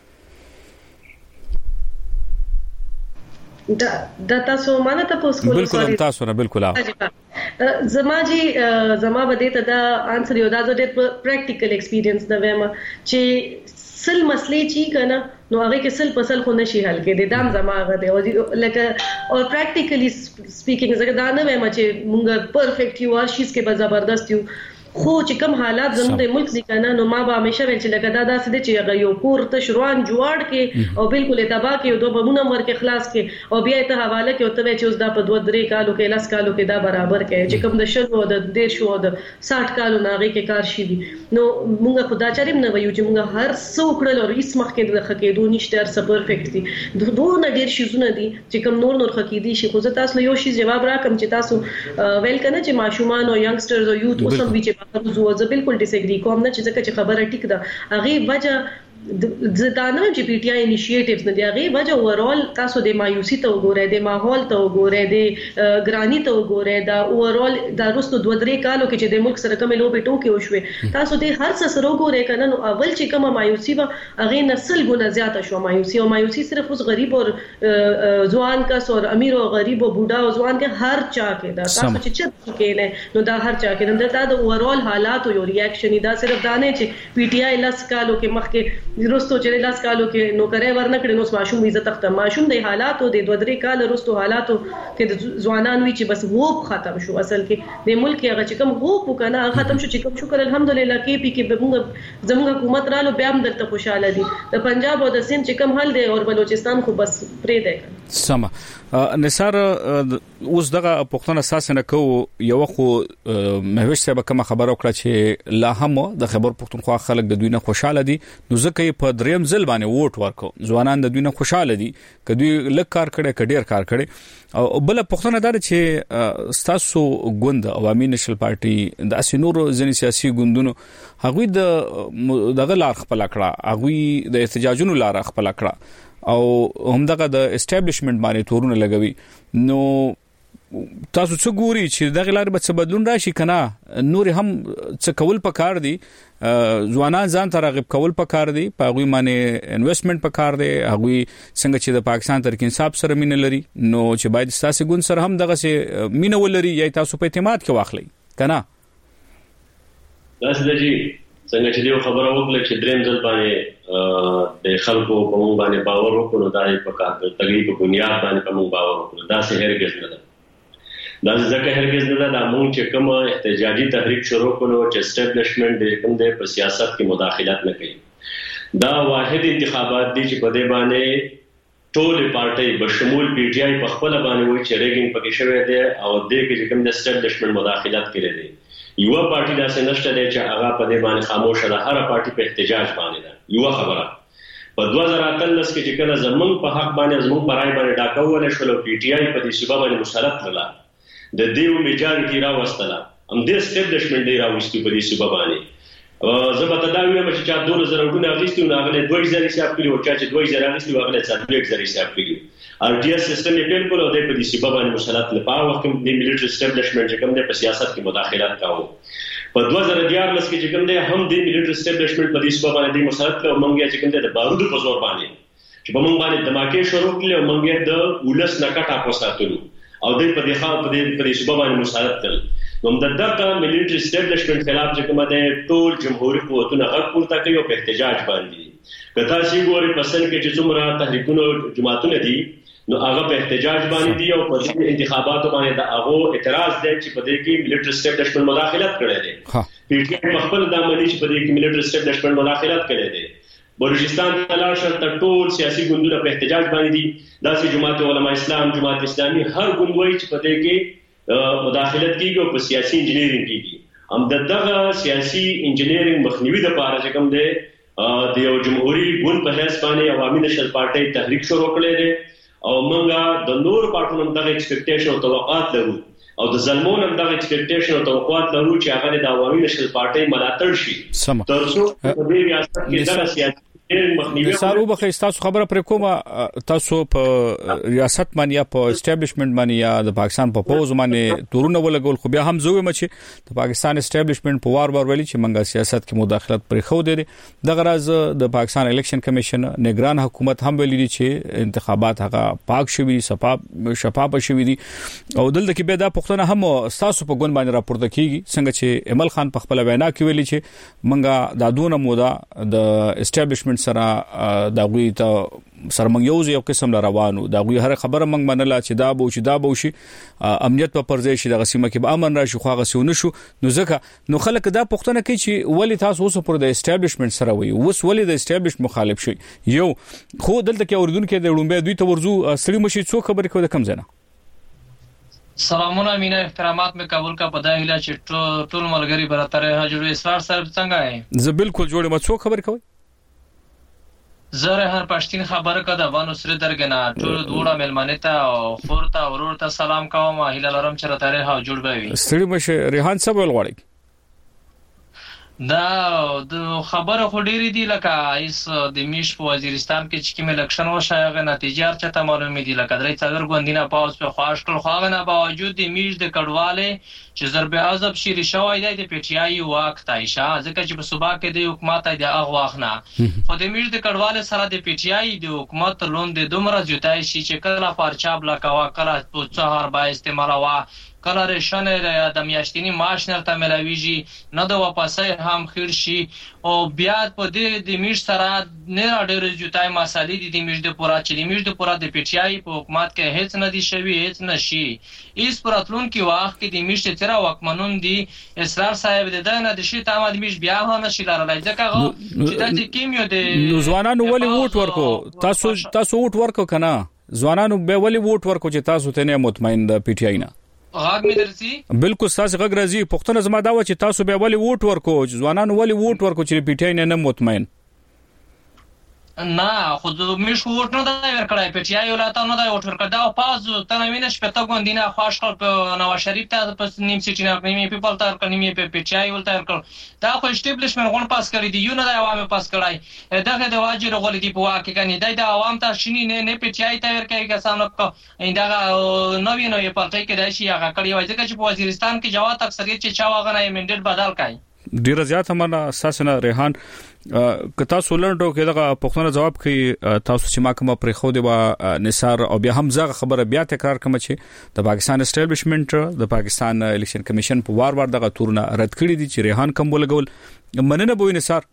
دا دا تاسو مانه تاسو کول بالکل تاسو نه بالکل زما جی زما بده ته دا انسر یو دا د پریکټیکل ایکسپیرینس دا ویم چې سل مسلې چی کنه نو هغه کې سل پسل خو نشي حل کېدی دام زماغه دی او لکه او پریکټیکلی سپیکینګ زګ دا نه وایم چې مونږ پرفیکټ یو هر شي کې به زبردست یو خو چې کوم حالات زموږ د ملک دي کنه نو ما به همیشه ویل چې لکه دا داسې دي چې هغه یو کور ته شروان جوړ کې او بالکل تباہ کې او دوه بمونه ورکه خلاص کې او بیا ته حواله کې او ته چې اوس دا په دوه درې کالو کې لاس کالو کې دا برابر کې چې کوم د شلو د ډیر شو د ساठ کالو ناغي کې کار شي دي نو مونږ خدا چاریم نه وایو چې مونږ هر څو کړل او هیڅ مخ کې د خکېدو نشته هر څه پرفیکټ دي دوه نه ډیر شي زونه دي چې کوم نور نور خکېدي شي خو زه تاسو یو شی جواب راکم چې تاسو ویل کنه چې ماشومان او ینګسټرز او یوت اوس هم چې بهر زو زه بالکل ډیس اګری کوم نه چې ځکه چې خبره ټیک ده هغه وجه زدانه چې پی ټی آی انیشیټیوز نه دی هغه وجه اورال تاسو د مایوسی ته وګورئ د ماحول ته وګورئ د ګرانی ته وګورئ دا اورال د روستو دوه درې کالو کې چې د ملک سره کومه لوبې ټوکې وشوي تاسو د هر څه سره وګورئ کنه نو اول چې کومه مایوسی و هغه نسل ګونه زیاته شو مایوسی او مایوسی صرف اوس غریب او ځوان کس او امیر او غریب او بوډا او ځوان کې هر چا کې دا تاسو چې چت کې نه نو دا هر چا کې نه دا د اورال حالات او ریاکشن دا صرف دانه چې پی ټی آی لاس کالو کې مخ کې روستو چې لاس کالو کې نوکرې ورنکړي نو ماشوم عزت تخت ماشوم د حالاتو د دوه درې کال روستو حالاتو کې د ځوانان وی چې بس هوپ ختم شو اصل کې د ملک هغه چې کوم هوپ وکنه ختم شو چې کوم شکر الحمدلله کې پی کې موږ زموږ حکومت رالو بیا هم دلته خوشاله دي د پنجاب او د سند چې کوم حل دی او بلوچستان خو بس پرې دی سم نثار اوس دغه پښتون اساس نه کو یو خو مهوش صاحب کوم خبر وکړه چې لا هم د خبر پښتونخوا خلک د دوی نه خوشاله دي نو ځکه په دریم ځل باندې ووټ ورکو ځوانان د دوی نه خوشاله دي کدی لک کار کړي کډیر کار کړي او بل پښتون دار چې ستاسو ګوند عوامي نشل پارټي د اسنور ځنی سیاسي ګوندونو هغوی د دغه لار خپل کړه هغوی د احتجاجونو لار خپل کړه او همدغه د اسټابلیشمنت باندې تورونه لګوي نو تاسو څه ګوري چې دغه لار به څه بدلون راشي کنه نور هم څه کول پکار دي ځوانان ځان ترغیب کول پکار دي په هغه باندې انویسټمنت پکار دي هغه څنګه چې د پاکستان تر انصاف سره مين لري نو چې باید تاسو ګون سره هم دغه سه مين ولري یا تاسو په اعتماد کې واخلي کنه تاسو دجی څنګه چې یو خبره وکړه چې دریم ځل باندې د خلکو په مونږ باندې باور وکړو دا په کار د تغییر په بنیاد باندې په مونږ باور وکړو دا څه هرګز نه ده دا ځکه هرګز نه ده دا مونږ چې کوم احتجاجي تحریک شروع کړو چې اسټابلیشمنت د کوم د په سیاست کې مداخلت نه کوي دا واحد انتخابات دي چې په دې باندې ټول پارټي بشمول پی ټی آی په خپل باندې وایي چې ریګینګ پکې شوی دی او د کې کوم د اسټابلیشمنت مداخلت کړي دي یو پارټي دا څنګه دی چې هغه په دې باندې خاموش ده هر پارټي په احتجاج باندې ده یو خبره په دوه زره اتلس کې چې کله زمونږ په حق باندې زمونږ پرای باندې ډاکاوله شو پی ټی آی په دې سبب باندې مسلط کړل د دیو میجارټي راوستله هم د اسټابلیشمنت دی راوستي په دې سبب باندې زبته دا ویل چې چا دوه زره ورونه اغلیستي نو هغه دوه زره حساب کړی او چا چې دوه زره اغلیستي هغه څلور زره حساب کړی ار ټي اس سیستم یې بالکل او د په دې سبب باندې مسلط لپاره وخت د ملټری اسټابلیشمنت چې کوم د سیاست کې مداخلت کاوه په دوه زره دیارلس کې چې کوم دی هم د ملټری اسټابلیشمنت په دې سبب باندې مسلط کړو مونږ چې کوم دی د بارودو په زور باندې چې په مونږ باندې دماکې شروع کړل او مونږ د ولس نکټه پوساتلو او د په دې خاطر په دې په دې سبب باندې مسلط کړل نو د دغه ملټری اسټابلیشمنت خلاف چې کومه ده ټول جمهوریت قوتونه غږ پورته کوي او په احتجاج باندې کدا چې ګوري پسند کې چې څومره تحریکونه جماعتونه دي نو هغه په احتجاج باندې دي او په دې انتخاباتو باندې د هغه اعتراض دی چې په دې کې ملټری اسټابلیشمنت مداخلت کړی دی پی ټی آی په خپل د عملی چې په دې کې ملټری اسټابلیشمنت مداخلت کړی دی بلوچستان تلاش تر ټول سیاسي ګوندونه په احتجاج باندې دي داسې جماعت علماء اسلام جماعت اسلامي هر ګوند وایي چې په دې کې مداخلت کیږي او په سیاسي انجینیرینګ کیږي هم دغه سیاسي انجینیرینګ مخنیوي د پاره چې کوم دی د یو جمهوریت ګوند په حساب باندې عوامي نشل پارټي تحریک شروع کړی دی او موږ د نور پارټونو دغه ایکسپیکټیشن او توقعات لرو او د ظلمون هم دغه ایکسپیکټیشن او توقعات لرو چې هغه د عوامي نشل پارټي ملاتړ شي ترڅو په دې ریاست کې دغه سیاسي سارو بخې تاسو خبره پر کومه تاسو په ریاست باندې یا په اسټابلیشمنت باندې یا د پاکستان په پوز باندې تورونه ولګول خو بیا هم زوی مچ د پاکستان اسټابلیشمنت په وار وار ویلي چې منګه سیاست کې مداخلت پر خو دي د غرض د پاکستان الیکشن کمیشن نگران حکومت هم ویلي چې انتخابات هغه پاک شوي شفاف شفاف شوي دي او دلته کې به دا پښتنه هم تاسو په ګون باندې راپورته کیږي څنګه چې امل خان په خپل وینا کې ویلي چې منګه د دونه موده د اسټابلیشمنت اسټابلیشمنت سره دا غوي ته سره موږ یو یو قسم روانو دا غوي هر خبره موږ منله چې دا به چې دا به شي امنیت په پرځای شي د غسیمه کې به امن راشي خو هغه سونه شو نو ځکه نو خلک دا پوښتنه کوي چې ولی تاسو اوس پر د اسټابلیشمنت سره وي اوس ولی د اسټابلیشمنت مخالف شي یو خو دلته کې اوردونکو د لومبه دوی ته ورزو سړي مشي څو خبرې کوي د کم ځنه سلامونه مینا احترامات میں قبول کا پدای هله چې ټول ملګری براتره حضور اسرار صاحب څنګه ہے زه بالکل جوړ ما څو خبر کوي زره هر پښتين خبره کده وانه سره درګنا ټول دوړه ملمنه ته خورته ورور ته سلام کوم هله لرم چې راتره ها جوړ بوي ستړي مشه ریحان صاحب ولغړی دا د خبره خو ډېری دی لکه ایس د میش په وزیرستان کې چې کوم الیکشن وشایغه نتیجه چته معلومه دي لکه درې څلور غوندینه پاوس په خواش کړ خو نه باوجود د میش د کډواله چې ضرب عذاب شری شوای دی د پیټیای وخت عائشہ ځکه چې په صبح کې د حکومت د اغه واخنه خو د میش د کډواله سره د پیټیای د حکومت لون د دومره جوتای شي چې کله پارچاب لکوا کله په څهار با استعمال وا کله رشنه د میاشتنی معاش نرته ملاویږي نه د واپسې هم خیر شي او بیا په دې د میش سره نه ډېر جوتای مسالې دي د میش د پورا چې د میش د پورا د پیټیای په حکومت کې هیڅ نه دي شوی هیڅ نشي ایس پراتلون کې واخ کې د میش تر وکمنون دي اسرار صاحب د دنه د شي تامه د میش بیا نه شي لارلای ځکه چې د کیمیو د ځوانانو ولې ووټ ورکو تاسو تاسو ووټ ورکو کنه ځوانانو به ولې ووټ ورکو چې تاسو ته نه مطمئن د پیټیای نه غاګ مې درسي بالکل تاسو غږ راځي پښتون زما دا و چې تاسو به ولې ووټ ورکو ځوانانو ولې ووټ ورکو چې پیټای نه مطمئن نه خو د میش ووټ نه دا ورکړای پیټای ولاته نه دا ووټ ورکړ دا پاز ته وینې شپته غوندینه خوښ کړ په نو شریف ته په نیم سیټی نه نیمه پیپل تر کنيمه په پیټای ولته ورکړ دا خو اسټابلیشمنت غون پاس کړی دی یو نه دا عوامو پاس کړای دغه د واجر غول دی په واقع کني د عوام ته شینی نه نه پیټای ته ورکړي کسانو کو دا نو وینو یې پرته کې دا شي هغه کړی وای ځکه چې په وزیرستان کې جواب اکثریت چې چا واغنه منډل بدل کړي ډیر زیات همنا اساسنه ریحان کتا سولندو کې دغه پښتنه جواب کوي تاسو چې ما کوم پرې خو دی وا نثار او بیا هم زغه خبره بیا تکرار کوم چې د پاکستان اسټابلیشمنت د پاکستان الیکشن کمیشن په وار وار دغه تورونه رد کړی دي چې ریحان کوم ولګول مننه بوې نثار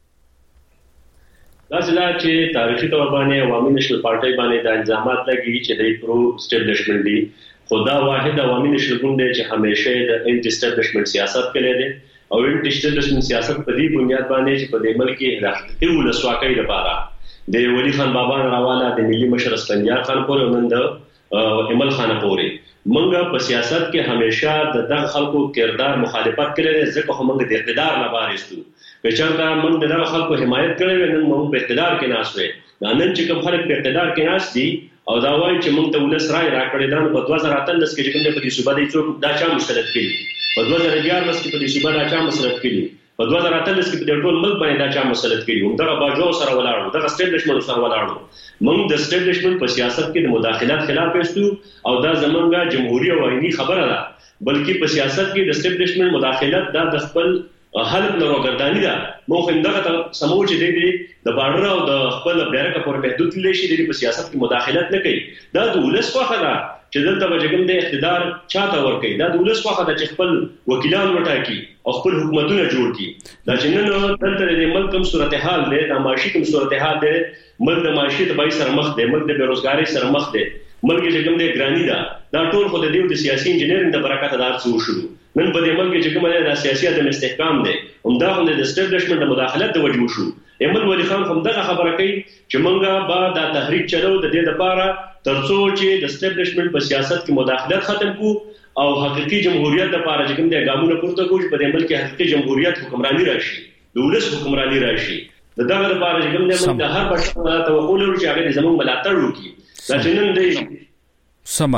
دا ځلا چې تاریخي تور باندې عوامي نشل پارټي باندې د الزامات لګي چې د پرو اسټابلیشمنت دي خدا واحد عوامي نشل ګوند چې همیشه د انټي اسټابلیشمنت سیاست کوي دي او انټي اسټابلیشمنت سیاست په دې بنیاد باندې چې په دې ملک کې راځي ولسواکۍ لپاره د ولی خان بابا راواله د ملي مشر اسفندیار خان پورې نن د امل خان پورې منګه په سیاست کې همیشه د دغه خلکو کردار مخالفت کړي ځکه هم د اقتدار نه بارستو په چرته موږ د دغه خلکو حمایت کړي نن موږ په اقتدار کې ناشوي دا نن چې کوم خلک په اقتدار کې ناش دي او دا وایي چې موږ ته ولس راي راکړي دا په دوه زره اتلس کې کوم په دې صوبه دی څوک دا چا مستند کړي په دوه زره یازده کې په دې صوبه دا چا مستند کړي په دوه زره اتلس کې په ټول ملک باندې دا چا مستند کړي هم دا باجو سره ولاړو دا اسټابلیشمنت سره ولاړو موږ د اسټابلیشمنت په سیاست کې د مداخلت خلاف یستو او دا زمونږه جمهوریت وایي خبره ده بلکې په سیاست کې د اسټابلیشمنت مداخلت دا د خپل حالت نه روګردانی ده مو خو همدغه سموچ دی دی د بارډر او د خپل بیرکه پر محدود لشي د په سیاست کې مداخلت نه کوي دا د ولس خوخه ده چې دلته وجګم د اقتدار چاته ور کوي دا د ولس خوخه ده چې خپل وکیلان وټاکي او خپل حکومتونه جوړ کړي دا چې نن دلته د ملک کوم صورتحال دی د معاشي کوم صورتحال دی ملک د معاشي تبعی سره مخ دی ملک د بیروزګاری سره مخ دی ملک چې کوم دی ګرانی ده دا ټول خو د دیو د سیاسي انجینرینګ د برکت دار څو شو نن په دې ملک چې کومه د سیاسي عدم استحکام دی همدا هم د اسټابلیشمنت د مداخلت د وجو شو امل ولی خان هم دغه خبره کوي چې مونږه با د تحریک چلو د دې لپاره ترڅو چې د اسټابلیشمنت په سیاست کې مداخلت ختم کو او حقيقي جمهوریت لپاره چې کوم د ګامونو پورته کوي په دې ملک کې حقيقي جمهوریت حکمرانی راشي د ولس حکمرانی راشي دغه لپاره چې کوم د ملک د هر بشر توقع لري چې هغه زموږ ملاتړ وکړي دا چې نن دی سم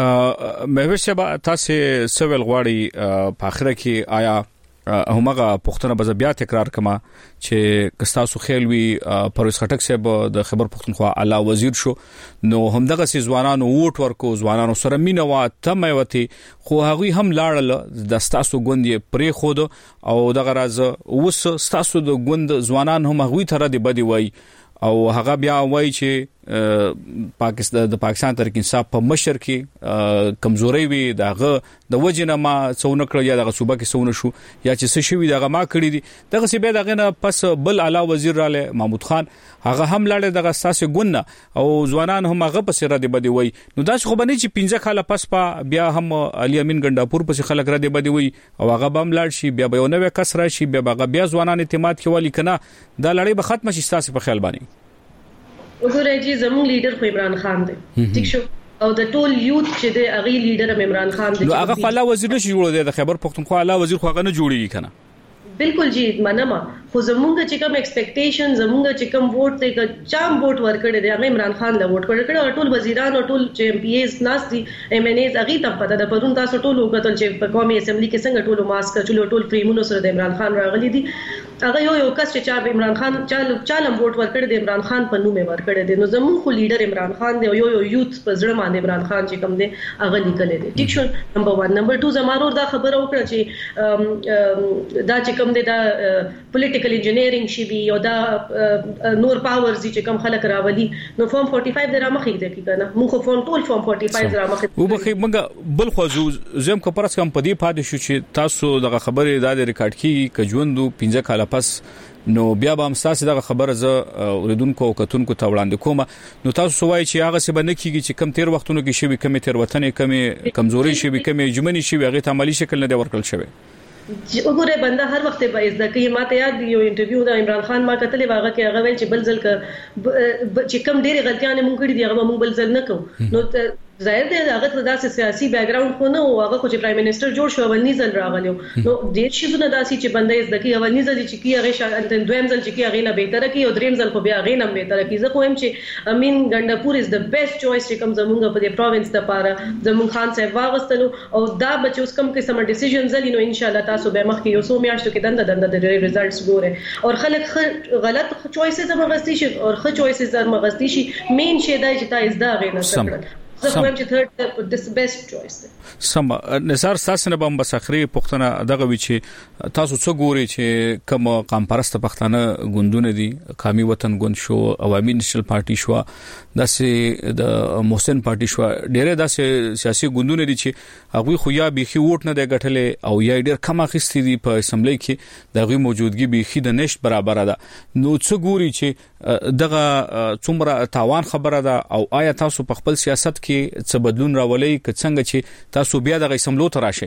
مهوش شبا تاسو سوال غواړي په اخره کې آیا همغه پښتنه به بیا تکرار کما چې کستاسو خیل وی پرویز خټک صاحب د خبر پښتونخوا اعلی وزیر شو نو همدغه سي ځوانانو ووټ ورکو ځوانانو سره مینه وا تمه وتی خو هغه هم لاړل د ستاسو ګوند پرې خود او دغه راز اوس ستاسو د ګوند ځوانان هم هغه تر دې بدی وای او هغه بیا وای چې پاکستان د پاکستان تحریک انصاف په مشر کې کمزوري وي دغه د وجنه ما څونه کړ یا دغه صوبه کې څونه شو یا چې څه شوی دغه ما کړی دي دغه سی به دغه نه پس بل اعلی وزیر رااله محمود خان هغه هم لاړ دغه اساس ګونه او ځوانان هم هغه پس را دي بده وي نو دا خو باندې چې پنځه کاله پس په بیا هم علي امین ګنداپور پس خلک را دي بده وي او هغه بم لاړ شي بیا به نو کس راشي بیا هغه بیا ځوانان اعتماد کوي کنه دا لړۍ به ختم شي تاسو په خیال باندې وګورئ چې زموږ لیډر خو عمران خان دی ٹھیک شو او د ټول یوت چې د اغي لیډر عمران خان دی نو هغه خلا وزیر نشي جوړ دی د خیبر پختونخوا اعلی وزیر خو هغه نه جوړیږي کنه بالکل جی منما خو زمونږ چې کوم ایکسپیکټیشن زمونږ چې کوم ووټ ته چام ووټ ورکړي دی هغه عمران خان له ووټ کړي ټول وزیران او ټول چې ایم پی ایز ناس دي ایم ان ایز اغي ته پته ده پرون تاسو ټول وکړل چې په قومي اسمبلی کې څنګه ټول ماسک چلو ټول فریمونو سره د عمران خان راغلي دي هغه یو یو کس چې چا عمران خان چالو چالم ووټ ورکړي دی عمران خان په نوم ورکړي دی نو زمونږ خو لیډر عمران خان دی یو یو یوت په زړه باندې عمران خان چې کوم دی هغه لیکل دي ټیک شو نمبر واحد نمبر دوه زمارو دا خبره وکړه چې دا چې کوم دی دا پولیټیکل انجینیرینګ شي وي او دا نور پاورز چې کوم خلک راولي نو فورم فورټي فایو درا مخې دی کنه موږ خو فورم ټول فورم فورټي فایو درا مخې او بخې موږ بل خو زم کو پرس کم پدی پاتې شو چې تاسو دغه خبره د ریکارډ کی کجوندو پنځه کاله پس نو بیا به هم تاسو دغه خبره ز اوریدونکو او کتونکو ته وړاندې کوم نو تاسو سوای چې هغه څه باندې کیږي چې کم تیر وختونو کې شوی کم تیر وطن کم کمزوري شوی کم جمنی شوی هغه ته عملی شکل نه دی ورکل شوی وګوره بنده هر وخت به عزت کوي ماته یاد دی یو انټرویو د عمران خان ما کتلې واغه کې هغه ویل چې بل ځل ک چې کم ډېر غلطیاں مونږ کړې دي هغه مونږ بل ځل نه کوو نو ظاهر دی هغه داسې سیاسي بیک گراوند خو نه او هغه خو چې پرایم منسٹر جوړ شو ولني ځل راغلو نو ډېر شي زونه داسي چې بنده عزت کوي ولني ځل چې کی هغه شان دویم ځل چې کی هغه نه بهتره کوي او دریم ځل خو بیا هغه نه بهتره کوي زه کوم چې امین ګنداپور از د بیسټ چويس چې کوم زمونږ په دې پروینس د پاره زمون خان صاحب واغستلو او دا بچ اوس کوم قسم ډیسیژن زلی نو ان شاء الله تاسو به مخ کې یو سو میاشتو کې دنده دنده د ریزلټس ګوره او خلک غلط چويسز هم غوښتي شي او خو چويسز هم غوښتي شي مین شي دا چې تا از دا غي نه سره زه وایم چې ثird د بیسټ چويس دی سم نثار تاسو نه بم بسخري پښتنه دغه وی چې تاسو څو ګوري چې کوم قام پرسته پښتانه ګوندونه دي قومي وطن ګوند شو عوامي نېشنل پارټي شو داسې د محسن پارټي شو ډېر داسې سیاسي ګوندونه دي چې هغه خو یا بيخي ووټ نه دی غټلې او یا ډېر کم اخیستي دي په اسمبلی کې دغه موجودګي بيخي د نشټ برابر ده نو څو ګوري چې دغه څومره تاوان خبره ده او آیا تاسو په خپل سیاست کې څه بدلون راولي که څنګه چې تاسو بیا د اسمبلو ته راشئ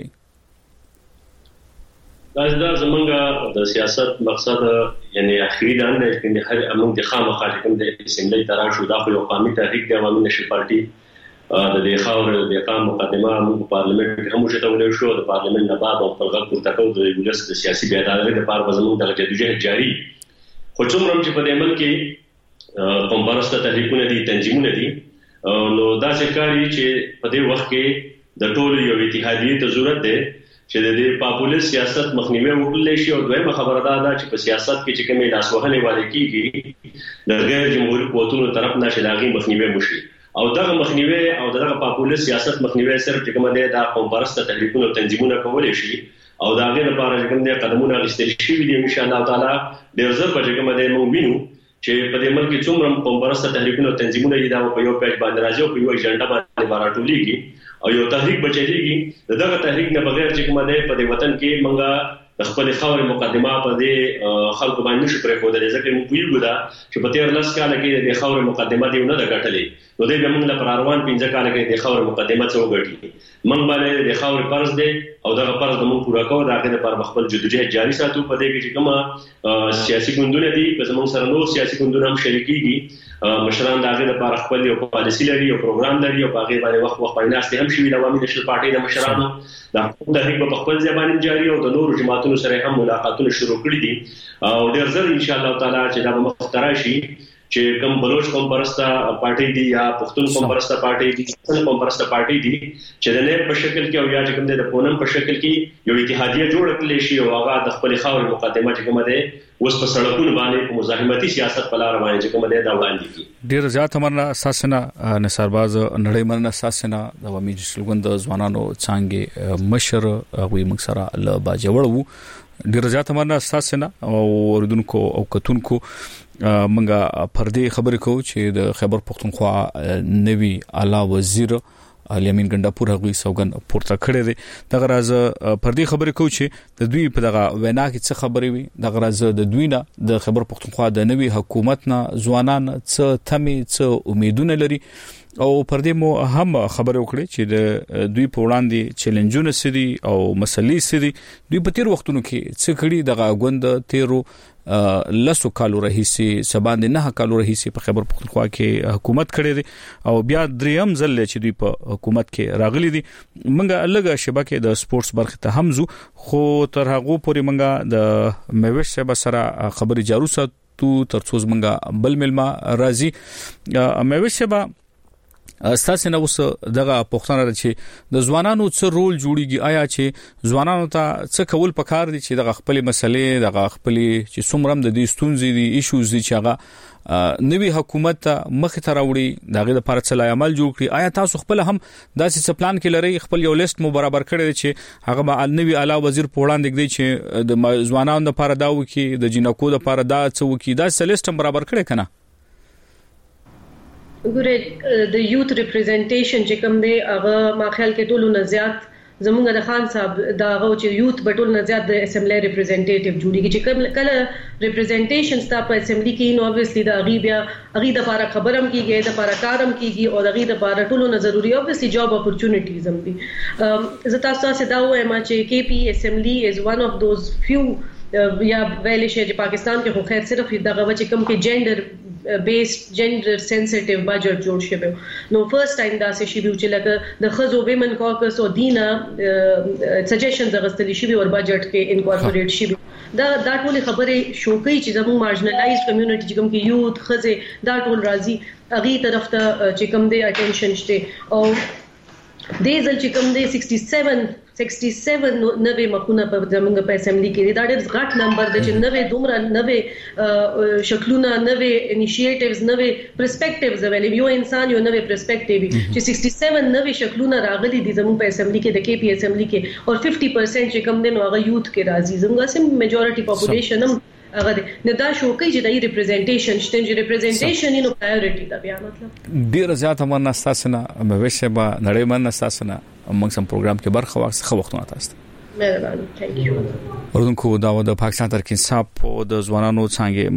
دا زمونږ د سیاست مقصد یعنی اخیری دا نه چې هر امون د خامخا کوم د اسمبلی تران شو دا خو یو قومي تحریک د عوامي نشي پارټي د دې خاور د قام مقدمه موږ پارلیمنت کې هم شته ولې شو د پارلیمنت نه بعد او په غږ پورته کوو د ولس د سیاسي بیدارۍ لپاره زموږ د جديجهد جاری خو څومره چې په دې عمل کې کوم برسته تحریکونه دي تنظیمونه دي نو دا څه کاری چې په دې وخت کې د ټولو یو اتحادیه ته ضرورت ده چې د دې پاپولیس سیاست مخنیوي وکړل شي او دویمه خبره ده چې په سیاست کې چې کومې لاسوهنې والي کیږي د غیر جمهوریت قوتونو طرف نه شلاغي مخنیوي وشي او دغه مخنیوي او دغه پاپولیس سیاست مخنیوي صرف چې کومه ده د قوم پرسته تحریکونو تنظیمونه کولای شي او دا غیر لپاره چې کوم دي قدمونه غوښتل شي دي ان شاء الله تعالی ډیر زر په کومه ده مو وینو چې په دې ملک څومره قوم پرسته تحریکونو تنظیمونه دي دا په یو پیج باندې راځي او په یو اجنډا باندې راټولېږي او یو تحریک بچیږي دغه تحریک نه بغیر چې کومه ده په دې وطن کې منګه د خپل خاور مقدمه په دې خلکو باندې نشو پرې خو د ځکه موږ ویلو دا چې په تیر لاس کال کې د خاور مقدمه دی نه د غټلې نو دې موږ له روان پنځه کال کې د خاور مقدمه څو غټي موږ باندې د خاور فرض دی او دغه فرض موږ پورا کوو دا غته پر خپل جدوجہد جاری ساتو په دې کې چې کومه سیاسي ګوندونه دي په زموږ سره نور سیاسي ګوندونه هم شریکيږي مشران دا غته پر خپل یو پالیسی لري او پروګرام لري او هغه باندې وخت وخت باندې هم شوی د عوامي نشل پارټي د مشرانو دا د هیڅ په خپل ځبان جاری او د نور جماعتونو سره هم ملاقاتونه شروع کړي دي او ډیر زر ان شاء الله تعالی چې دا مخترا شي چې کوم بلوچ قوم پرسته پارټي دي یا پښتون قوم پرسته پارټي دي څنګه قوم پرسته پارټي دي چې د نه په شکل کې او یا چې کوم د پونم په شکل کې یو اتحادیه جوړ کړل شي او هغه د خپل خاور مقدمه چې کومه ده اوس په سړکونو باندې په مزاحمتي سیاست په لار باندې چې کومه ده دا وړاندې کی ډیر زیات مرنه اساسنه نثارباز نړۍ مرنه اساسنه د وامي جسلګوند ځوانانو څنګه مشر وي مکسره ل باجوړ وو ډیر زیات مننه تاسو نه او اوردونکو او کتونکو منګه پردې خبرې کوو چې د خیبر پختونخوا نوی اعلی وزیر الیمین ګنداپور هغوی سوګن پورته کړی دی دغه راز پردې خبرې کوو چې د دوی په دغه وینا کې څه خبرې وي دغه راز د دوی نه د خیبر پختونخوا د نوی حکومت نه ځوانان څه تمې څه امیدونه لري او پردې مو هم خبرې وکړي چې د دوی په وړاندې چیلنجونه سدي او مسلې سدي دوی په تیر وختونو کې څه کړي دغه غوند تیرو لسو کالو رئیسي سباند نه کالو رئیسي په خیبر پختونخوا کې حکومت کړي دي او بیا دریم ځل چې دوی په حکومت کې راغلي دي منګه لږه شبکه د سپورتس برخه ته همزو خو تر هغه پورې منګه د میوش سبا سره خبري جارو ساتو ترڅو منګه بل ملما راځي میوش سبا استاسو نو دغه پښتنه چې د ځوانانو څه رول جوړیږي آیا چې ځوانانو ته څه کول پکار دي چې دغه خپل مسلې دغه خپل چې څومره د دې ستونزې دي ایشوز دي چې هغه نوی حکومت ته مخ ته راوړي دغه لپاره څه عمل جوړ کړي آیا تاسو خپل هم داسې څه پلان کې لري خپل یو لیست مو برابر کړی چې هغه به نوی اعلی وزیر په وړاندې دی چې د ځوانانو لپاره دا وکي د جنکو لپاره دا څه وکي دا څه لیست برابر کړی کنه ګوره د یوث ریپرزنټیشن چې کوم دی هغه ما خیال کې ټولو نه زیات زمونږ د خان صاحب دا هغه چې یوث بټول نه زیات د اسمبلی ریپرزنټیټیو جوړیږي چې کله ریپرزنټیشن ستا په اسمبلی کې نو obviously د اغي بیا اغي د لپاره خبرم کیږي د لپاره کارم کیږي او د اغي د لپاره ټولو نه ضروری obviously جاب اپورچونټیز هم دي زه تاسو ته دا وایم چې کې پی اسمبلی از one of those few یا ویل شي چې پاکستان کې خو خیر صرف دغه چې کوم کې جندر بیسড جندر سنسټیو بجټ جوړ شوی نو فرست ټایم دا شي چې لکه د خزو ویمن کاکس او دینا سجیشنز غستلی شي او بجټ کې انکورپوریټ شي دا دا ټول خبره شوکې چې زموږ مارجنلایزډ کمیونټي چې کوم کې یوث خزه دا ټول راځي اغي طرف ته چې کوم دی اټینشن شته او دې ځل چې کوم دی sixty-seven sixty-seven نوې مخونه په زمونږ په اسمبلی کې دا ډېر غټ نمبر دی چې نوې دومره نوې شکلونه نوې انیشیټیوز نوې پرسپیکټیوز ولې یو انسان یو نوې پرسپیکټیو چې sixty-seven نوې شکلونه راغلي دي زمونږ په اسمبلی کې د کې پی اسمبلی کې او fifty percent چې کوم دی نو هغه یوث کې راځي زموږ سم میجورټي پاپولیشن هم هغه نه دا شو کوي چې د ریپرزنټیشن شته چې ریپرزنټیشن نو پرایورټي دا بیا مطلب ډیر زیات امر تاسو نه مبهشه با نړۍ من تاسو نه موږ سم پروګرام کې برخه واخیسته وختونه تاسو مهرباني ثانک یو ورونکو دا د پاکستان ترکین صاحب د ځوانانو څنګه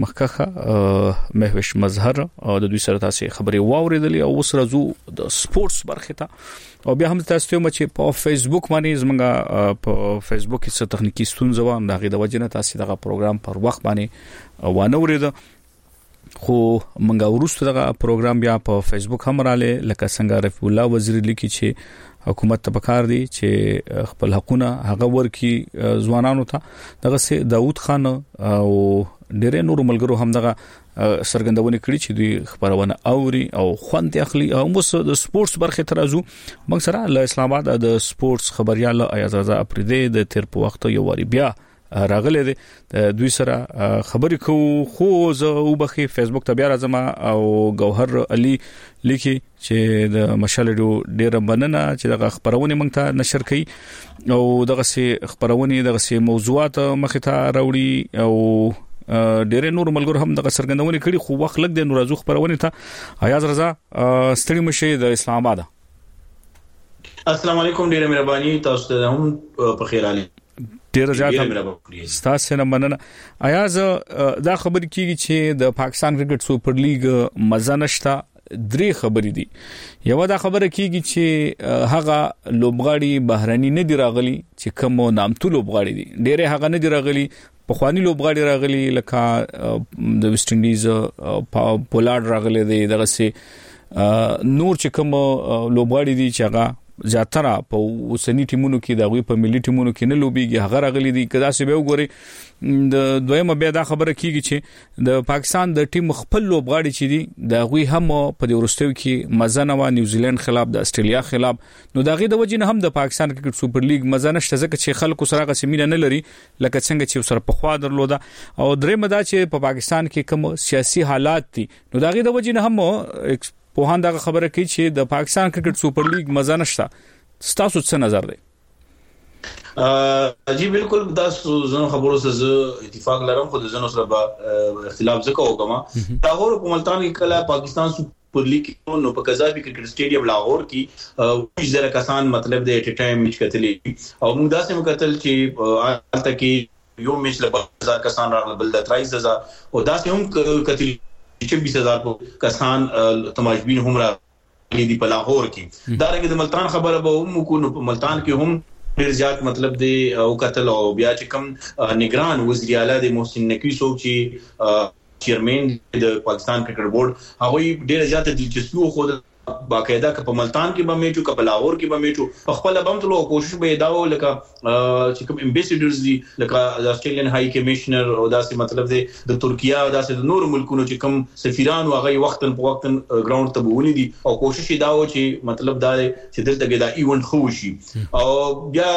مخکخه مهوش مظهر او د دوی سره تاسو خبري واوریدلې او اوس راځو د سپورتس برخه ته او بیا هم تاسو ته چې په فیسبوک باندې زمونږ په فیسبوک کې څه تخنیکی ستونزه و هم دغه د وجنه تاسو دغه پروګرام پر وخت باندې وانه ورید خو منګه ورسته دغه پروګرام بیا په فیسبوک هم رااله لکه څنګه رفیع الله وزیر لیکي چې حکومت ته پکار دی چې خپل حقونه هغه ورکی ځوانانو ته دغه سي داوود خان او ډېر نور ملګرو هم دغه سرګندونه کړی چې دوی خبرونه اوري او خوند اخلي او موږ د سپورتس برخه ترازو موږ سره له اسلام آباد د سپورتس خبريال ایاز رضا افریدی د تیر په وخت یو واری بیا راغله دي دوی سره خبرې کو خو زه وبخي فیسبوک ته بیا راځم او گوهر علي لیکي چې د مشالډو ډیره مننه چې دغه خبرونه موږ ته نشر کړي او دغه سي خبرونه دغه سي موضوعات مخ ته راوړي او ډېر نور ملګرو هم دغه سرګندونه کړي خو وخت لګ د نورازو خبرونه ته ایاز رضا ستړي مشه د اسلام آباد السلام علیکم ډیره مهرباني تاسو ته هم په خیر علي ډیر زیات ستاسو نه مننه ایاز دا خبر کیږي چې د پاکستان کرکټ سوپر لیګ مزه نشته درې خبرې دي یو دا خبره کیږي چې هغه لوبغاړي بهرني نه دی راغلي چې کوم نامتو لوبغاړي دي ډېر هغه نه دی راغلي په خواني لوبغاړي راغلي لکه د ویسټ انډیز پولارد راغلي دي دغه سي نور چې کوم لوبغاړي دي چې هغه زیاتره په وسنی ټیمونو کې د غوي په ملي ټیمونو کې نه لوبيږي هغه راغلي دي کدا چې به وګوري د دویمه بیا دا خبره کیږي چې د پاکستان د ټیم خپل لوبغاړي چې دي د غوي هم په د ورستیو کې مزه نه و نیوزیلند خلاف د استرالیا خلاف نو دغه د وجې نه هم د پاکستان کرکټ سوپر لیګ مزه نشته ځکه چې خلکو سره غسمینه نه لري لکه څنګه چې سره په خوا درلوده او درې مدا چې په پاکستان کې کوم سیاسي حالات دي نو دغه د وجې نه هم په هان دغه خبره کوي چې د پاکستان کرکټ سوپر لیګ مزه نشته ستاسو څه نظر دی جی بالکل دا زنو خبرو سره اتفاق لرم خو د زنو سره اختلاف زکه وکما لاهور په ملتان کې کله پاکستان سپر لیګ نو په قذافي کرکټ سټیډیم لاهور کې وښ زره کسان مطلب د اټ ټایم میچ کتلې او موږ داسې مکتل چې البته کې یو میچ له هزار کسان راغله بل د تریس هزار او داسې هم کتلې چې بیس هزار کسان تماشبین هم راغلي دی په لاهور کې دا رګه د ملتان خبره به هم کو نو په ملتان کې هم ډیر زیات مطلب دی او قتل او بیا چې کوم نگران وزیر اعلی د محسن نقوی څوک چې چیرمن د پاکستان کرکټ بورډ هغه ډیر زیات دلچسپي خو باقاعده ک په ملتان کې به میچو ک په لاهور کې به میچو خپل بم تلو کوشش به داو لکه چې کوم امبیسیډرز دي لکه د استرالین هاي کمشنر او داسې مطلب دی د ترکیه او داسې د نور ملکونو چې کوم سفیران او هغه وختن په وختن ګراوند ته بونی دي او کوشش داو چې مطلب دا چې دلته دا ایونت خو شي او بیا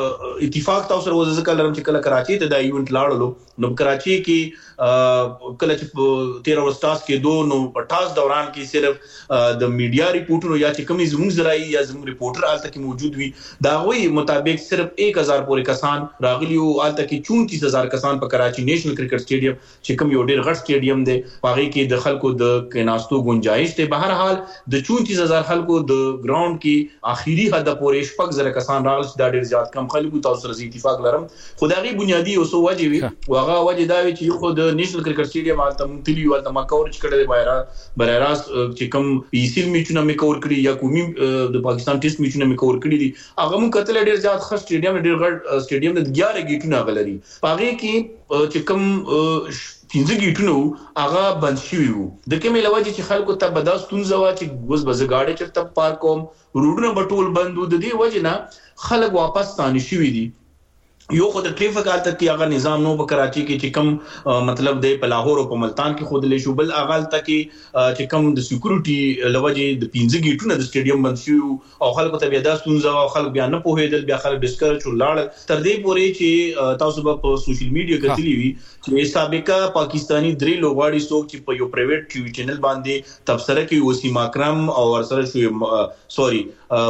اتفاق تاسو سره وځکه لرم چې کله کراچي ته دا ایونت لاړلو نو کراچي کې کله چې تیرا ورستاس کې دو نو پټاس دوران کې صرف د میډیا ریپورټونو یا چې کومي زموږ زراعي یا زموږ ریپورټر آلته کې موجود وي دا غوي مطابق صرف ایک هزار پورې کسان راغلي او آلته کې چونتیس هزار کسان په کراچي نېشنل کرکټ سټیډیم چې کوم یو ډېر غټ سټیډیم دی پاره کې د خلکو د کیناستو گنجائش ته بهر حال د چونتیس هزار خلکو د ګراوند کې اخیری حد پورې شپږ زره کسان راغلي دا ډېر زیات کم خلکو تاسو سره اتفاق لرم خدایي بنیادی اوسو وجه وي واغه وجه دا وي چې خو د نېشنل کرکټ سټیډیم آلته مونتلی ولته ما کورچ کړل دی بایرا برایراس چې کوم پیسل میچونه مې کور کړی یا کومي د پاکستان ټیسټ میچونه مې کور کړی دي هغه مون کتل ډیر زیات خاص سټیډیم ډیر غټ سټیډیم د یازده گیټونه غلري پاره کې چې کوم پنځه گیټونه هغه بند شوی وو د کومې لوجه چې خلکو ته بداستون زوا چې وز بز گاډي چرته پارک کوم روډونه بټول بندو د دې وجه نه خلک واپس ستانه شوی دي یو خو د ټریفیک حالت کې هغه نظام نو په کراچي کې چې کوم مطلب دی په لاهور او په ملتان کې خود له شو بل اغال تک چې کوم د سکیورټي لوجه د پنځه گیټونه د سټیډیم بند شو او خلکو ته بیا د ستونزه او خلک بیا نه پوهېدل بیا خلک ډیسکرچ ولاړ تر دې پورې چې تاسو په سوشل میډیا کې تللی وي چې سابقہ پاکستانی درې لوغاړي څوک چې په یو پرایویټ ټي وي چینل باندې تبصره کوي وسیم اکرم او ورسره شو سوري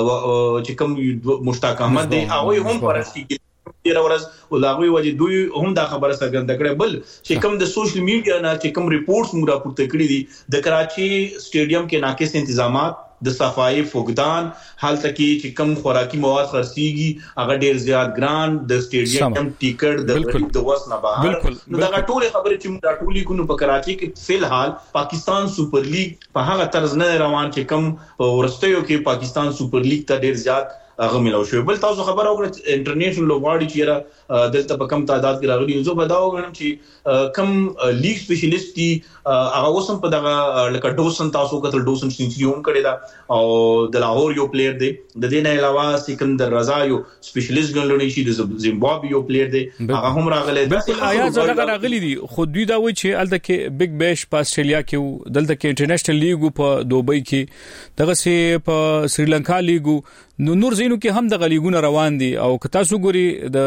چې کوم مشتاق احمد دی هغه هم پرستی تیر ورځ ولاغوي وجه دوی هم دا خبره څرګنده کړه بل چې کوم د سوشل میډیا نه چې کوم ریپورتس موږ راپورته کړی دي د کراچي سټیډیم کې ناقص انتظامات د صفایي فقدان حالت کې چې کوم خوراکي مواد خرڅيږي هغه ډیر زیات ګران د سټیډیم ټیکټ د د وسنه بهر نو دا ټول خبره چې موږ ټولې کو په کراچي کې فل حال پاکستان سپر لیګ په هغه طرز نه روان چې کوم ورستیو کې پاکستان سپر لیګ ته ډیر زیات هغه ملو شو بل تاسو خبر اوکړه انټرنیشنل لوغاړي چې را دلته په کم تعداد کې راغلي زه به دا وګڼم چې کم لیګ سپیشلیست دي هغه اوسم په دغه لکه ډوسن تاسو کتل ډوسن سنچری هم کړی دا او د لاهور یو پلیئر دی د دې نه علاوه سکندر رضا یو سپیشلیست ګڼل شي د زیمبابوې یو پلیئر دی هغه هم راغلی بالکل آیا زړه راغلي دي خو دوی دا وایي چې الته کې بیگ بیش په استرالیا کې دلته کې انټرنیشنل لیګ په دوبۍ کې دغه سي په سریلانکا لیګ نو نور زینو کې هم د غلیګونه روان دي او که تاسو ګوري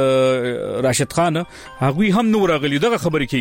د راشد خان هغه هم نور غلی دغه خبرې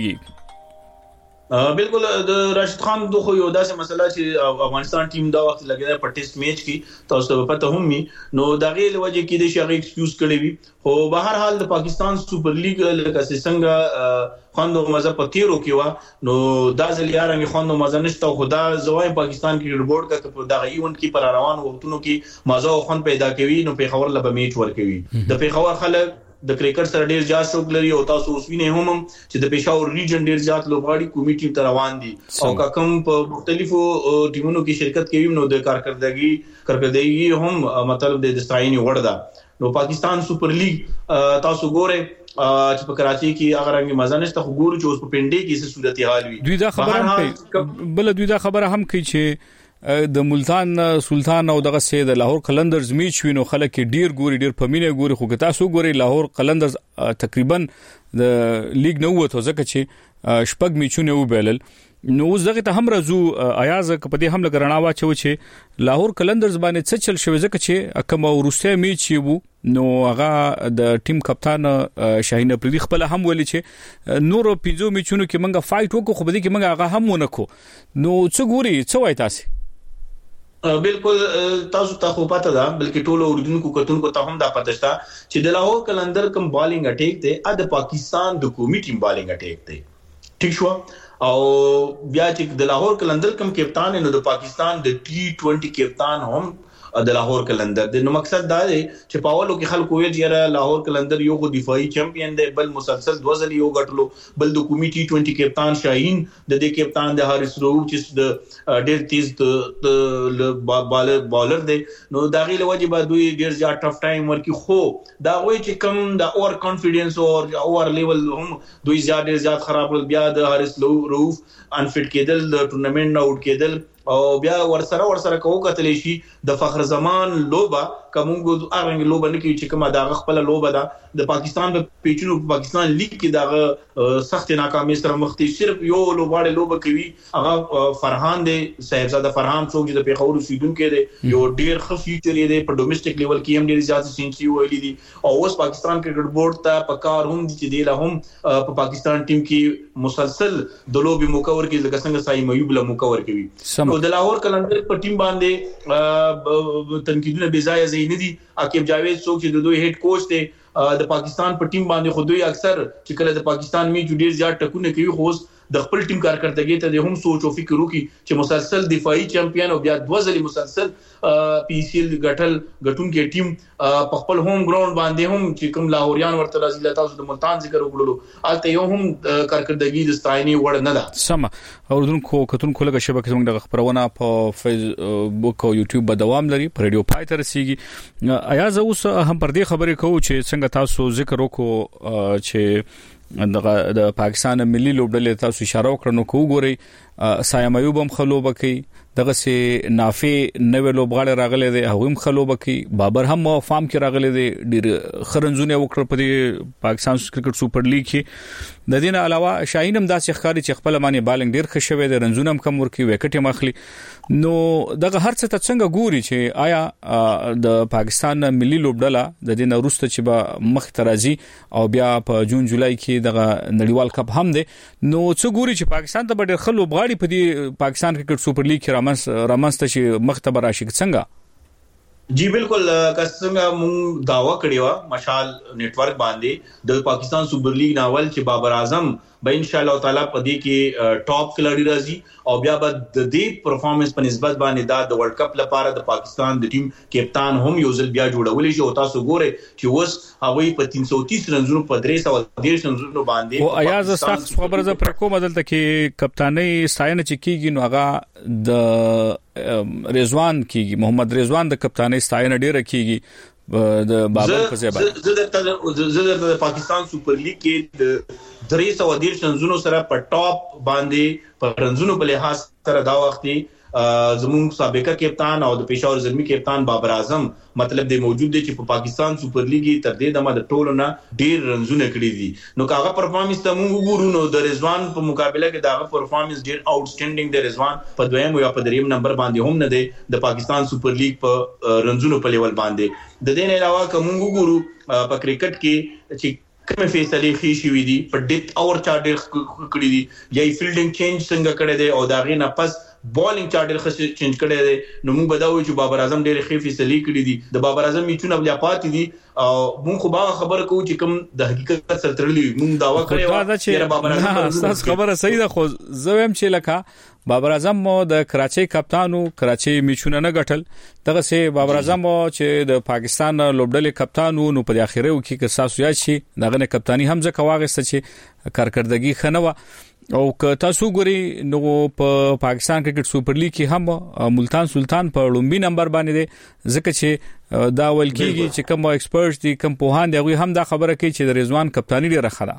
کیږي بالکل د راشد خان دوه یو داسې مسله چې افغانستان ټیم دا وخت لګیدا په ټیسټ میچ کې تاسو ته پته هم می نو دغه لوجه کې د شغې ایکسکیوز کړی وي خو بهر حال د پاکستان سپر لیګ لکه څنګه خوندو مزه پتیرو کې وا نو دا ځل یارنګ خوندو مزه نشته خدا زوای پاکستان کې ریپورت کا په دغه ایونت کې پر روان وختونو کې مزه او خوند پیدا کوي نو په خبر لبه میچ ور کوي د په خبر خلک د کرکټ سره ډیر زیات شوق لري او تاسو اوس وینئ هم چې د پېښور ریجن ډیر زیات لوبغاړي کمیټې ته روان دي او کوم په مختلفو ټیمونو کې شرکت کوي نو د کارکردګي کارکردګي هم مطلب د ستاینې وړ ده نو پاکستان سپر لیګ تاسو ګوره چې په کراچي کې هغه رنګ مزه نشته خو ګورو چې اوس په پنډي کې څه صورتحال وي دوی دا خبره هم کوي بل دوی دا خبره هم کوي چې د ملتان سلطان او دغه سي د لاهور قلندرز میچ وینو خلک ډیر ګوري ډیر پمینه ګوري خو که تاسو ګوري لاهور قلندرز تقریبا د لیګ نه وته ځکه چې شپږ میچونه وبېلل نو زغه ته هم رزو ایاز په دې هم لګرنا واچو چې لاهور قلندرز باندې څه چل شوی ځکه چې کوم ورسته میچ وو نو هغه د ټیم کپتان شاهین افریدي خپل هم ولي چې نور پنځو میچونو کې منګه فایټ وکړو خو به دې کې منګه هغه هم ونکو نو څه ګوري څه وای تاسو بالکل تاسو ته خو پته ده بلکې ټول اوریدونکو کتونکو ته هم دا پته شته چې د لاهور کلندر کوم بالینګ اٹیک دی د پاکستان د قومي ټیم بالینګ اٹیک دی ټیک شو او بیا چې د لاهور کلندر کوم کپتان نو د پاکستان د ټي ټوئنټي کپتان هم د لاهور کلندر د نو مقصد دا دی چې پاولو کې خلکو ویل چې لاهور کلندر یو غو دفاعي چمپیون دی بل مسلسل دوه ځلې یو غټلو بل د قومي ټي ټوئنټي کپتان شاهین د دې کپتان د حارث روف چې د ډېر تیز د بالر بالر دی نو دا غي له وجه بعد دوی ډېر زیات ټف ټایم ورکی خو دا وایي چې کم د اور کانفیډنس او اور لیول هم دوی زیات ډېر زیات خراب بیا د حارث روف انفټ کېدل د ټورنمنت نه اوټ کېدل او بیا ورسره ورسره کوو کتلی شي د فخر زمان لوبا کومګو ارنګ لوبا نه کی چې کومه دا خپل لوبا ده د پاکستان په پیچونو پاکستان لیگ کې دا سخت ناکامي سره مخ دي صرف یو لوباړه لوبه کوي هغه فرحان دی صاحبزاده فرحان څوک چې د پیښور اوسیدونکو دی یو ډیر ښه فیوچر دی په ډومېسټک لیول کې هم ډیر زیات سینچري ویلي دي او اوس پاکستان کرکټ بورډ ته پکار هم چې دی له هم په پاکستان ټیم کې مسلسل د لوبي مکور کې لکه څنګه ساي ميوب له مکور کوي او د لاهور کلندر په ټیم باندې تنقیدونه بې ځای ځای نه دي عاقب جاوید څوک چې د دوی هډ کوچ دی د پاکستان په ټیم باندې خو دوی اکثر چې کله د پاکستان می ډیر زیات ټکونه کوي خو د خپل ټیم کارکړتګي ته هم سوچ او فکر وکړي چې مسلسل دفاعي چمپیون او بیا دوه ځلې مسلسل پی سی ال غټل غټون کې ټیم په خپل هوم ګراوند باندې هم چې کوم لاهوریان ورته راځي لته تاسو د ملتان ذکر وکړلو الته یو هم کارکړتګي د ستایني وړ نه ده سم اوردونکو کتونکو لګه شبکې زموږ د خبرونه په فیسبوک او یوټیوب په دوام لري په رادیو پای تر رسیږي آیا زه اوس هم پر دې خبرې کوم چې څنګه تاسو ذکر وکړو چې د پاکستان ملي لوبډلې تاسو اشاره وکړو نو کو ګوري سایم ایوب هم خلوبه کوي دغه سي نافي نوې لوبغاړي راغلي دي هغه هم خلوبه کوي بابر هم فارم کې راغلي دي ډیر خرنزونه وکړ په پاکستان کرکټ سپر لیګ کې د دې نه علاوه شاهین هم داسې ښکاری چې خپل معنی بالنګ ډیر خښوي دي رنزونه هم کم ورکی وکټ مخلي نو دغه هر څه ته څنګه ګوري چې آیا د پاکستان ملي لوبډله د دې نه وروسته چې به مخ ترازی او بیا په جون جولای کې دغه نړیوال کپ هم دي نو څه ګوري چې پاکستان ته ډیر خلوب غاړي په دې پاکستان کرکټ سپر لیګ کې رامنس رامنسته چې مختبر راشي څنګه جی بالکل څنګه مونږ داوا کړی و مشال نت ورک باندې د پاکستان سپر لیګ ناول چې بابر اعظم به ان شاء الله تعالی په دې کې ټاپ کلری راځي او بیا به د دې پرفارمنس په نسبت باندې دا د ورلد کپ لپاره د پاکستان د ټیم کپتان هم یو ځل بیا جوړول شي او تاسو ګورئ چې اوس هغه په تین سو تیس رنزونو په درې سو دیرش رنزونو باندې او ایاز سخت خبره ز پر کومه دلته کې کپتاني ستاینه چې کیږي نو هغه د رضوان کیږي محمد رضوان د کپتاني ستاینه ډیره کیږي د بابر په ځای باندې زه د پاکستان سپر لیګ کې د درې سو دیرش رنزونو سره په ټاپ باندې په رنزونو په لحاظ سره دا وختي زموږ سابقہ کپتان او د پېښور زلمی کپتان بابر اعظم مطلب دی موجود دی چې په پاکستان سپر لیګ تر دې دمه د ټولو نه ډیر رنزونه کړی دي نو کاغه پرفارمنس ته موږ وګورو نو د رضوان په مقابله کې داغه پرفارمنس ډیر آوټسټینډینګ دی رضوان په دویم یا په دریم نمبر باندې هم نه دی د پاکستان سپر لیګ په رنزونو په لیول باندې د دې نه علاوه کوم وګورو په کرکټ کې چې کومه فیصله خي شوې دي په ډیت اور چارټر کړی دي یا فیلډینګ چینج څنګه کړی دی او دا غي نه پس بالینګ چارټر خصه چینج کړی دی نو موږ بداوي چې بابر اعظم ډېر ښه فیصله کړې دي د بابر اعظم میچونه بیا پاتې دي او موږ خو به خبر کوو چې کوم د حقیقت سره تړلې موږ داوا کړو چې بابر اعظم تاسو خبره صحیح ده خو زویم چې لکه بابر اعظم د کراچي کپتانو کراچي میچونه نه غټل دغه سي بابر اعظم چې د پاکستان لوبډلې کپتانو نو په اخیره کې که تاسو یاد شي دغه کپتانی هم ځکه واغسته چې کارکړدګي خنوه او که تاسو ګوري نو په پاکستان کرکټ سپر لیګ کې هم ملتان سلطان په لومبي نمبر باندې دی ځکه چې دا ول کېږي چې کوم ایکسپرټ دي کوم پوهان دی هغه هم دا خبره کوي چې د رضوان کپتانی لري خلا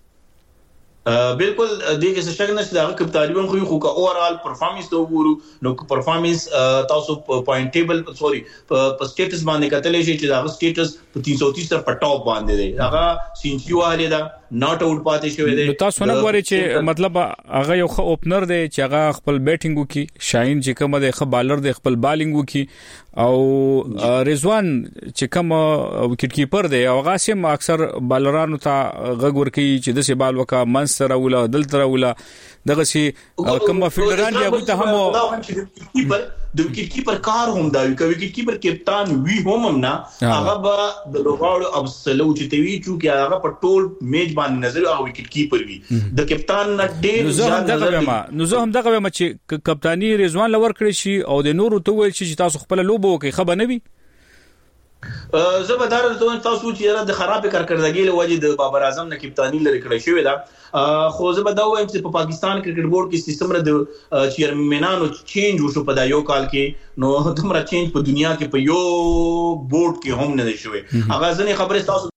بالکل دغه څه شک نشته دا کپتانی هم خو کا اوورال پرفارمنس ته وګورو نو پرفارمنس تاسو پوینټ ټیبل سوري په سټیټس باندې کتلې شي چې دا سټیټس په تین سو تیس په ټاپ باندې دی هغه سینچری واله دا ناٹ اوټ پاتې شوی دی. تاسو نه غواړئ چې مطلب هغه یو ښه اوپنر دی چې هغه خپل بیټینګ وکي، شاهین چې کوم دی ښه بالر دی خپل بالینګ وکي، او رضوان چې کوم وکټ کیپر دی او هغه سم اکثر بالرانو ته غږ ورکي چې د سی بال وکا منستر ولا دلتر ولا دغه سي کوم فیلډران دی هغه ته هم د وکټ کیپر کار هم دا وی کوي وکټ کیپر کپتان وی هم هم نه هغه به د لوغاړو ابسلو چې توی چې هغه په ټول میچ باندې نظر او وکټ کیپر وی د کپتان نه ډېر زیات نظر ما نو زه هم دغه ما چې کپتانی رضوان لور کړی شي او د نورو ته ویل چې تاسو خپل لوبو کې خبر نه وي. زبردار ته تاسو چې د خراب کارکړدګي له وجې د بابر اعظم نه کپتانی لري کړی شوی دا خو زه به دا وایم چې په پاکستان کرکټ بورډ کې سیستم را د چیرمنانو چینج وشو په دا یو کال کې نو دومره چینج په دنیا کې په یو بورډ کې هم نه شوی. هغه ځنې خبره تاسو